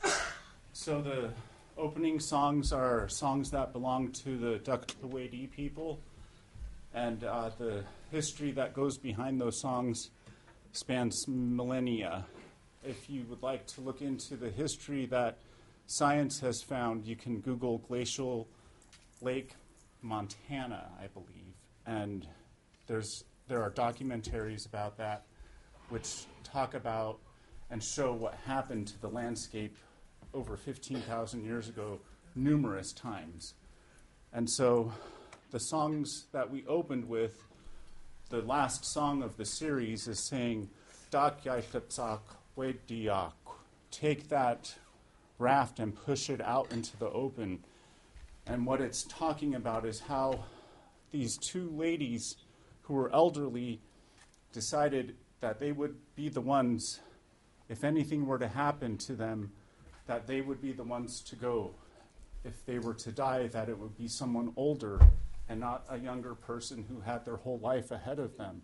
[SPEAKER 12] so the opening songs are songs that belong to the Dukwadi people, and uh, the history that goes behind those songs spans millennia. If you would like to look into the history that science has found, you can Google Glacial Lake, Montana, I believe, and there's there are documentaries about that which talk about and show what happened to the landscape over fifteen thousand years ago numerous times. And so the songs that we opened with, the last song of the series is saying, Dak Yaitlatsak Wediak. Take that raft and push it out into the open. And what it's talking about is how these two ladies who were elderly decided that they would be the ones, if anything were to happen to them, that they would be the ones to go. If they were to die, that it would be someone older and not a younger person who had their whole life ahead of them.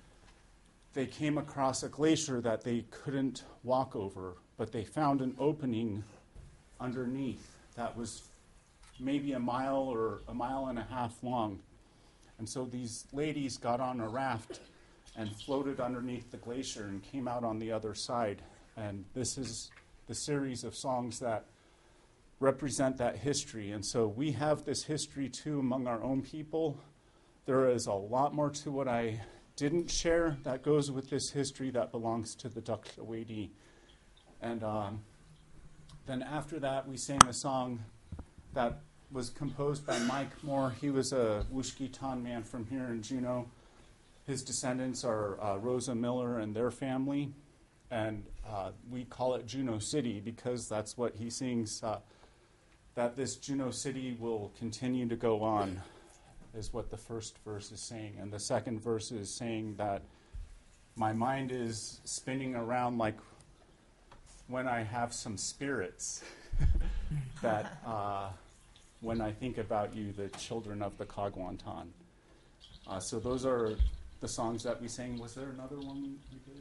[SPEAKER 12] They came across a glacier that they couldn't walk over, but they found an opening underneath that was maybe a mile or a mile and a half long. And so these ladies got on a raft and floated underneath the glacier and came out on the other side. And this is the series of songs that represent that history. And so we have this history too among our own people. There is a lot more to what I didn't share that goes with this history that belongs to the Dukwadi. And um, then after that, we sang a song that was composed by Mike Moore. He was a Wushkitan man from here in Juneau. His descendants are uh, Rosa Miller and their family, and uh, we call it Juneau City because that's what he sings, uh, that this Juneau City will continue to go on, is what the first verse is saying. And the second verse is saying that my mind is spinning around like when I have some spirits, that uh, when I think about you, the children of the Kagwantan. Uh, so those are the songs that we sang. Was there another one we did?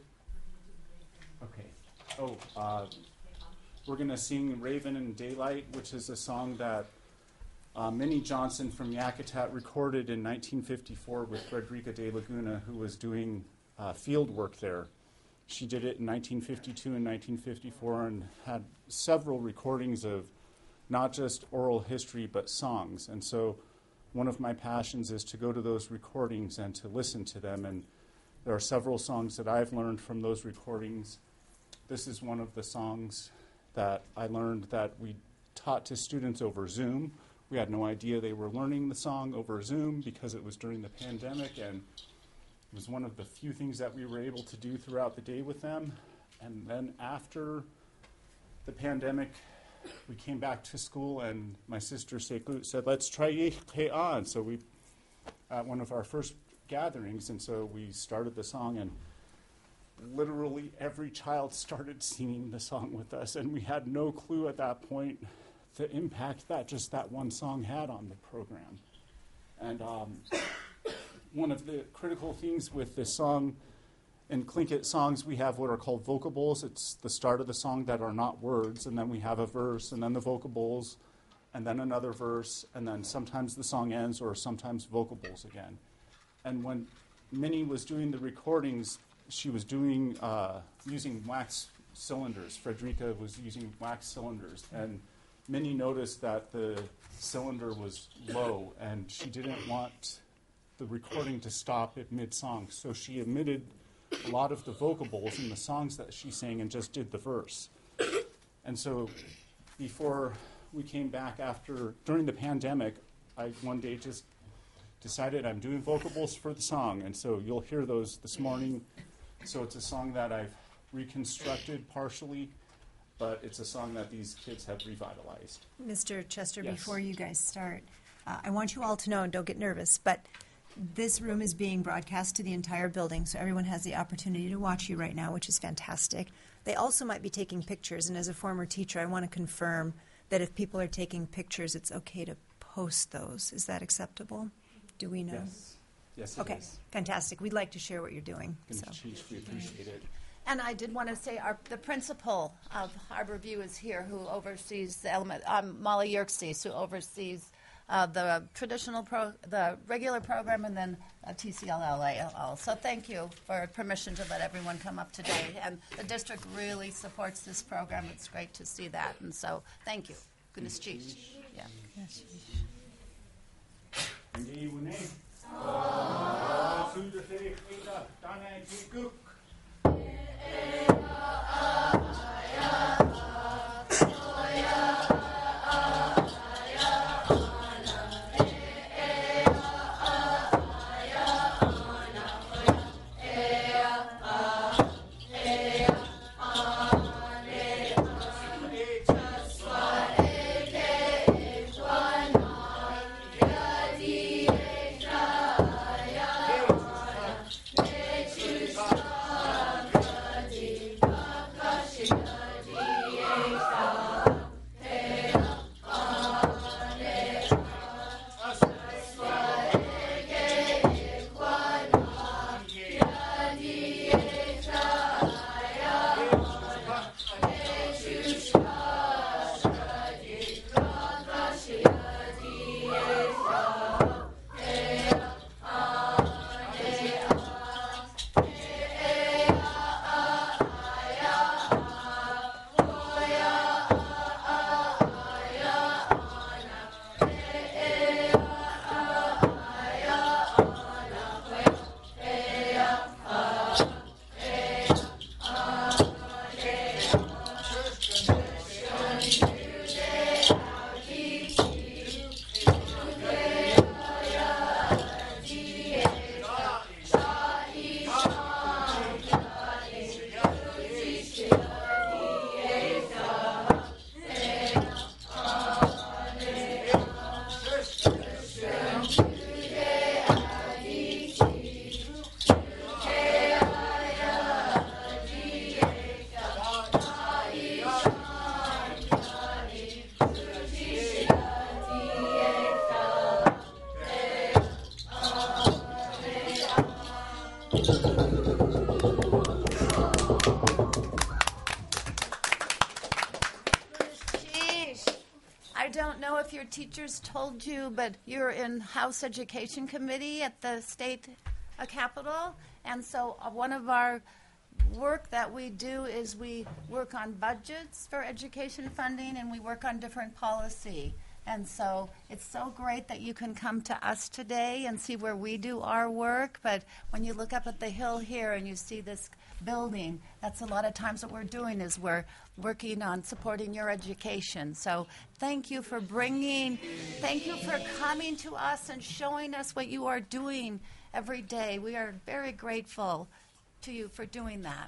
[SPEAKER 12] Okay. Oh, uh, we're going to sing Raven in Daylight, which is a song that uh, Minnie Johnson from Yakutat recorded in nineteen fifty-four with Frederica de Laguna, who was doing uh, field work there. She did it in nineteen fifty-two and nineteen fifty-four and had several recordings of not just oral history, but songs. And so one of my passions is to go to those recordings and to listen to them. And there are several songs that I've learned from those recordings. This is one of the songs that I learned that we taught to students over Zoom. We had no idea they were learning the song over Zoom because it was during the pandemic, and it was one of the few things that we were able to do throughout the day with them. And then after the pandemic, we came back to school, and my sister Sekut said, let's try Yeh on. So we, at one of our first gatherings, and so we started the song, and literally every child started singing the song with us, and we had no clue at that point the impact that just that one song had on the program. And um, one of the critical things with this song, in Tlingit songs, we have what are called vocables. It's the start of the song that are not words, and then we have a verse, and then the vocables, and then another verse, and then sometimes the song ends, or sometimes vocables again. And when Minnie was doing the recordings, she was doing uh, using wax cylinders. Frederica was using wax cylinders, and Minnie noticed that the cylinder was low, and she didn't want the recording to stop at mid-song, so she omitted a lot of the vocables in the songs that she sang and just did the verse. And so before we came back after, during the pandemic, I one day just decided I'm doing vocables for the song, and so you'll hear those this morning. So it's a song that I've reconstructed partially, but it's a song that these kids have revitalized.
[SPEAKER 1] Mister Chester,
[SPEAKER 12] Yes.
[SPEAKER 1] before you guys start, uh, I want you all to know, and don't get nervous, but this room is being broadcast to the entire building, so everyone has the opportunity to watch you right now, which is fantastic. They also might be taking pictures, and as a former teacher, I want to confirm that if people are taking pictures, it's okay to post those. Is that acceptable? Do we know?
[SPEAKER 12] Yes. Yes, it
[SPEAKER 1] Okay,
[SPEAKER 12] is.
[SPEAKER 1] fantastic. We'd like to share what you're doing.
[SPEAKER 12] And
[SPEAKER 1] So.
[SPEAKER 12] Chief, we appreciate it.
[SPEAKER 2] And I did want to say our, the principal of Harbor View is here, who oversees the element, um, Molly Yerkes, who oversees uh, the traditional, pro, the regular program, and then uh, T C L L A L L. So thank you for permission to let everyone come up today. And the district really supports this program. It's great to see that. And so thank you. Goodness cheese. Yeah. I don't know if your teachers told you, but you're in House Education Committee at the state uh, capitol. And so uh, one of our work that we do is we work on budgets for education funding, and we work on different policy. And so it's so great that you can come to us today and see where we do our work. But when you look up at the hill here and you see this building, that's a lot of times what we're doing is we're working on supporting your education. So thank you for bringing, thank you for coming to us and showing us what you are doing every day. We are very grateful to you for doing that.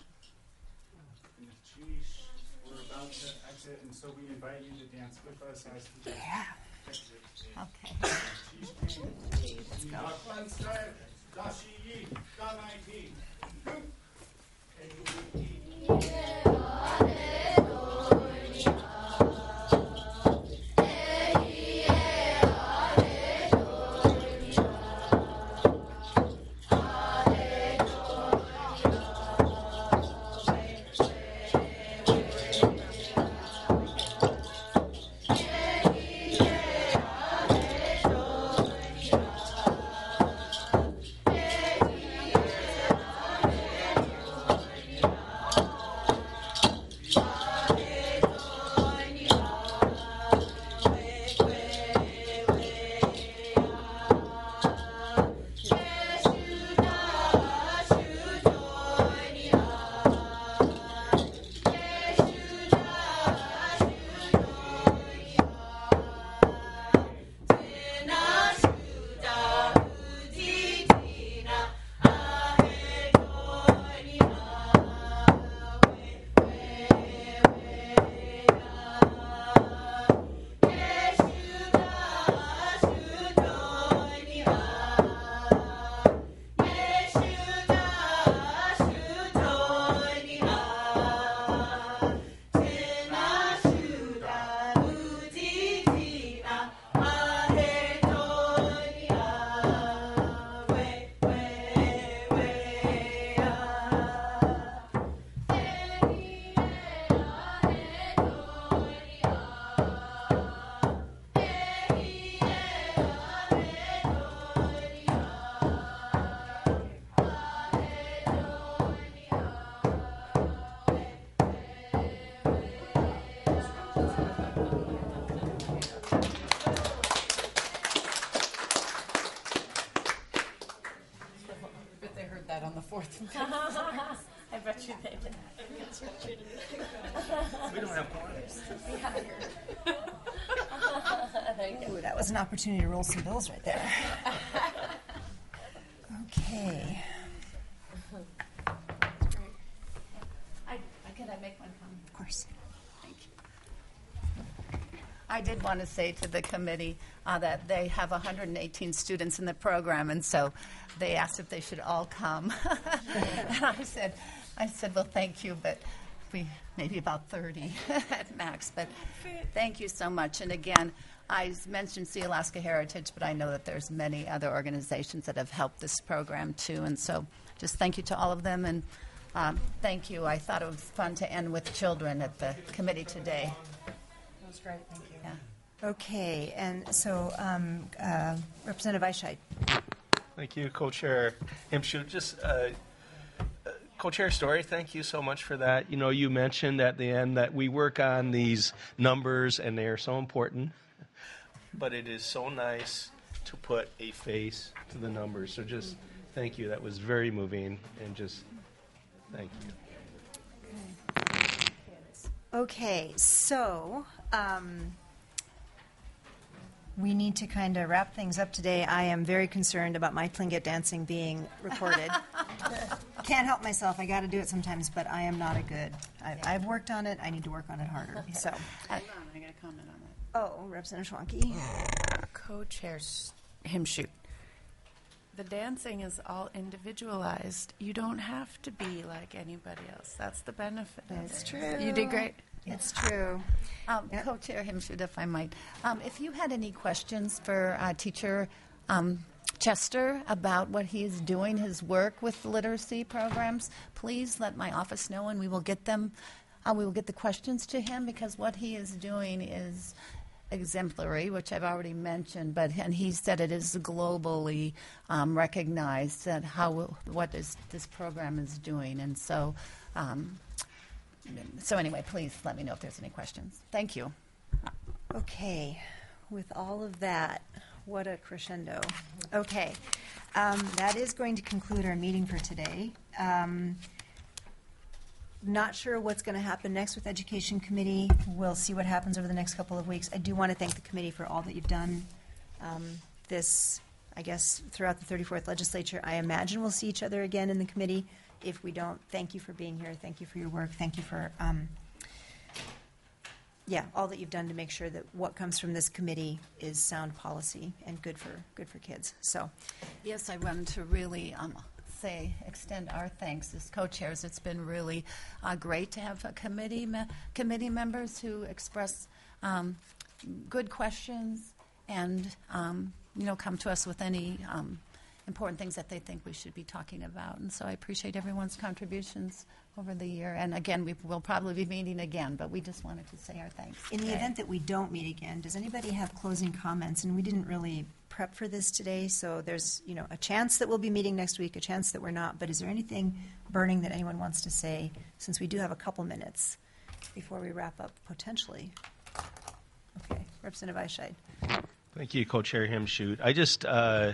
[SPEAKER 12] We're about to exit, and so we invite you to dance with us as we
[SPEAKER 2] Yeah.
[SPEAKER 12] exit.
[SPEAKER 2] Okay.
[SPEAKER 12] Let's go.
[SPEAKER 2] fourth.
[SPEAKER 13] I bet you they did.
[SPEAKER 3] We don't have
[SPEAKER 1] Ooh, that was an opportunity to roll some bills right there. Okay.
[SPEAKER 2] I, can I make one comment?
[SPEAKER 1] Of course.
[SPEAKER 2] Thank you. I did want to say to the committee uh, that they have one hundred eighteen students in the program, and so they asked if they should all come. And I said, I said, well, thank you, but we maybe about thirty at max. But thank you so much. And again, I mentioned Sea Alaska Heritage, but I know that there's many other organizations that have helped this program too. And so just thank you to all of them, and um, thank you. I thought it was fun to end with children at the committee today.
[SPEAKER 4] That was great. Thank you.
[SPEAKER 2] Yeah.
[SPEAKER 1] Okay, and so um, uh, Representative Eichscheid.
[SPEAKER 3] Thank you, Co-Chair Himshoot. Just uh, uh, Co-Chair Story, thank you so much for that. You know, you mentioned at the end that we work on these numbers, and they are so important. But it is so nice to put a face to the numbers. So just thank you. That was very moving, and just thank you.
[SPEAKER 1] Okay, so um, we need to kind of wrap things up today. I am very concerned about my Tlingit dancing being recorded. Can't help myself. I got to do it sometimes, but I am not a good. I, I've worked on it. I need to work on it harder. So,
[SPEAKER 2] Hold on, I got a comment on that.
[SPEAKER 1] oh, Representative Schwanke.
[SPEAKER 4] Co-chair Himshoot. The dancing is all individualized. You don't have to be like anybody else. That's the benefit.
[SPEAKER 1] That's
[SPEAKER 4] of it.
[SPEAKER 1] true.
[SPEAKER 4] You did great.
[SPEAKER 1] It's true.
[SPEAKER 2] Um,
[SPEAKER 1] Yep.
[SPEAKER 2] Co-Chair Himshoot, if I might, um, if you had any questions for uh, Teacher um, Chester about what he is doing, his work with the literacy programs, please let my office know, and we will get them. Uh, we will get the questions to him, because what he is doing is exemplary, which I've already mentioned. But and he said it is globally um, recognized that how what is this program is doing, and so. Um, So anyway, please let me know if there's any questions. Thank you.
[SPEAKER 1] Okay, with all of that, what a crescendo. Okay, um, that is going to conclude our meeting for today. Um, not sure what's going to happen next with Education Committee. We'll see what happens over the next couple of weeks. I do want to thank the committee for all that you've done um, this, I guess, throughout the thirty-fourth legislature. I imagine we'll see each other again in the committee. If we don't, thank you for being here. Thank you for your work. Thank you for, um, yeah, all that you've done to make sure that what comes from this committee is sound policy and good for good for kids. So,
[SPEAKER 2] Yes, I want to really um, say, extend our thanks as co-chairs. It's been really uh, great to have a committee me- committee members who express um, good questions and um, you know come to us with any. Um, important things that they think we should be talking about. And so I appreciate everyone's contributions over the year. And again, we will probably be meeting again, but we just wanted to say our thanks.
[SPEAKER 1] in the
[SPEAKER 2] today.
[SPEAKER 1] event that we don't meet again, does anybody have closing comments? And we didn't really prep for this today, so there's you know a chance that we'll be meeting next week, a chance that we're not. But is there anything burning that anyone wants to say? Since we do have a couple minutes before we wrap up, potentially. Okay, Representative Eichscheid.
[SPEAKER 3] Thank you, Co-Chair Himshoot. I just, uh,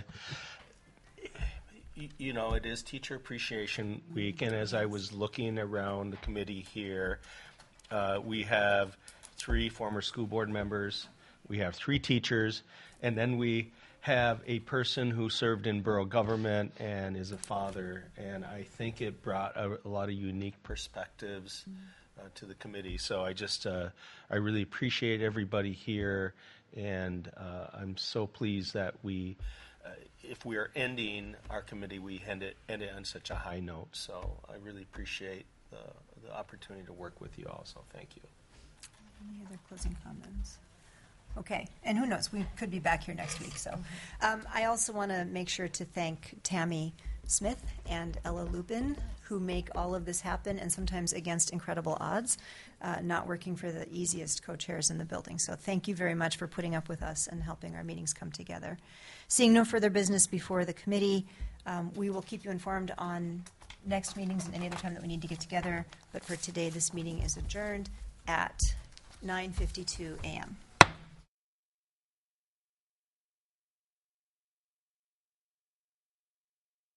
[SPEAKER 3] y- you know, it is Teacher Appreciation Week, and as I was looking around the committee here, uh, we have three former school board members, we have three teachers, and then we have a person who served in borough government and is a father, and I think it brought a, a lot of unique perspectives uh, to the committee. So I just, uh, I really appreciate everybody here, and uh, I'm so pleased that we, uh, if we are ending our committee, we end it, end it on such a high note. So I really appreciate the, the opportunity to work with you all, so thank you.
[SPEAKER 1] Any other closing comments? Okay, and who knows, we could be back here next week. So um, I also want to make sure to thank Tammy Smith and Ella Lupin, who make all of this happen, and sometimes against incredible odds, uh, not working for the easiest co-chairs in the building. So thank you very much for putting up with us and helping our meetings come together. Seeing no further business before the committee, um, we will keep you informed on next meetings and any other time that we need to get together. But for today, this meeting is adjourned at nine fifty-two a.m.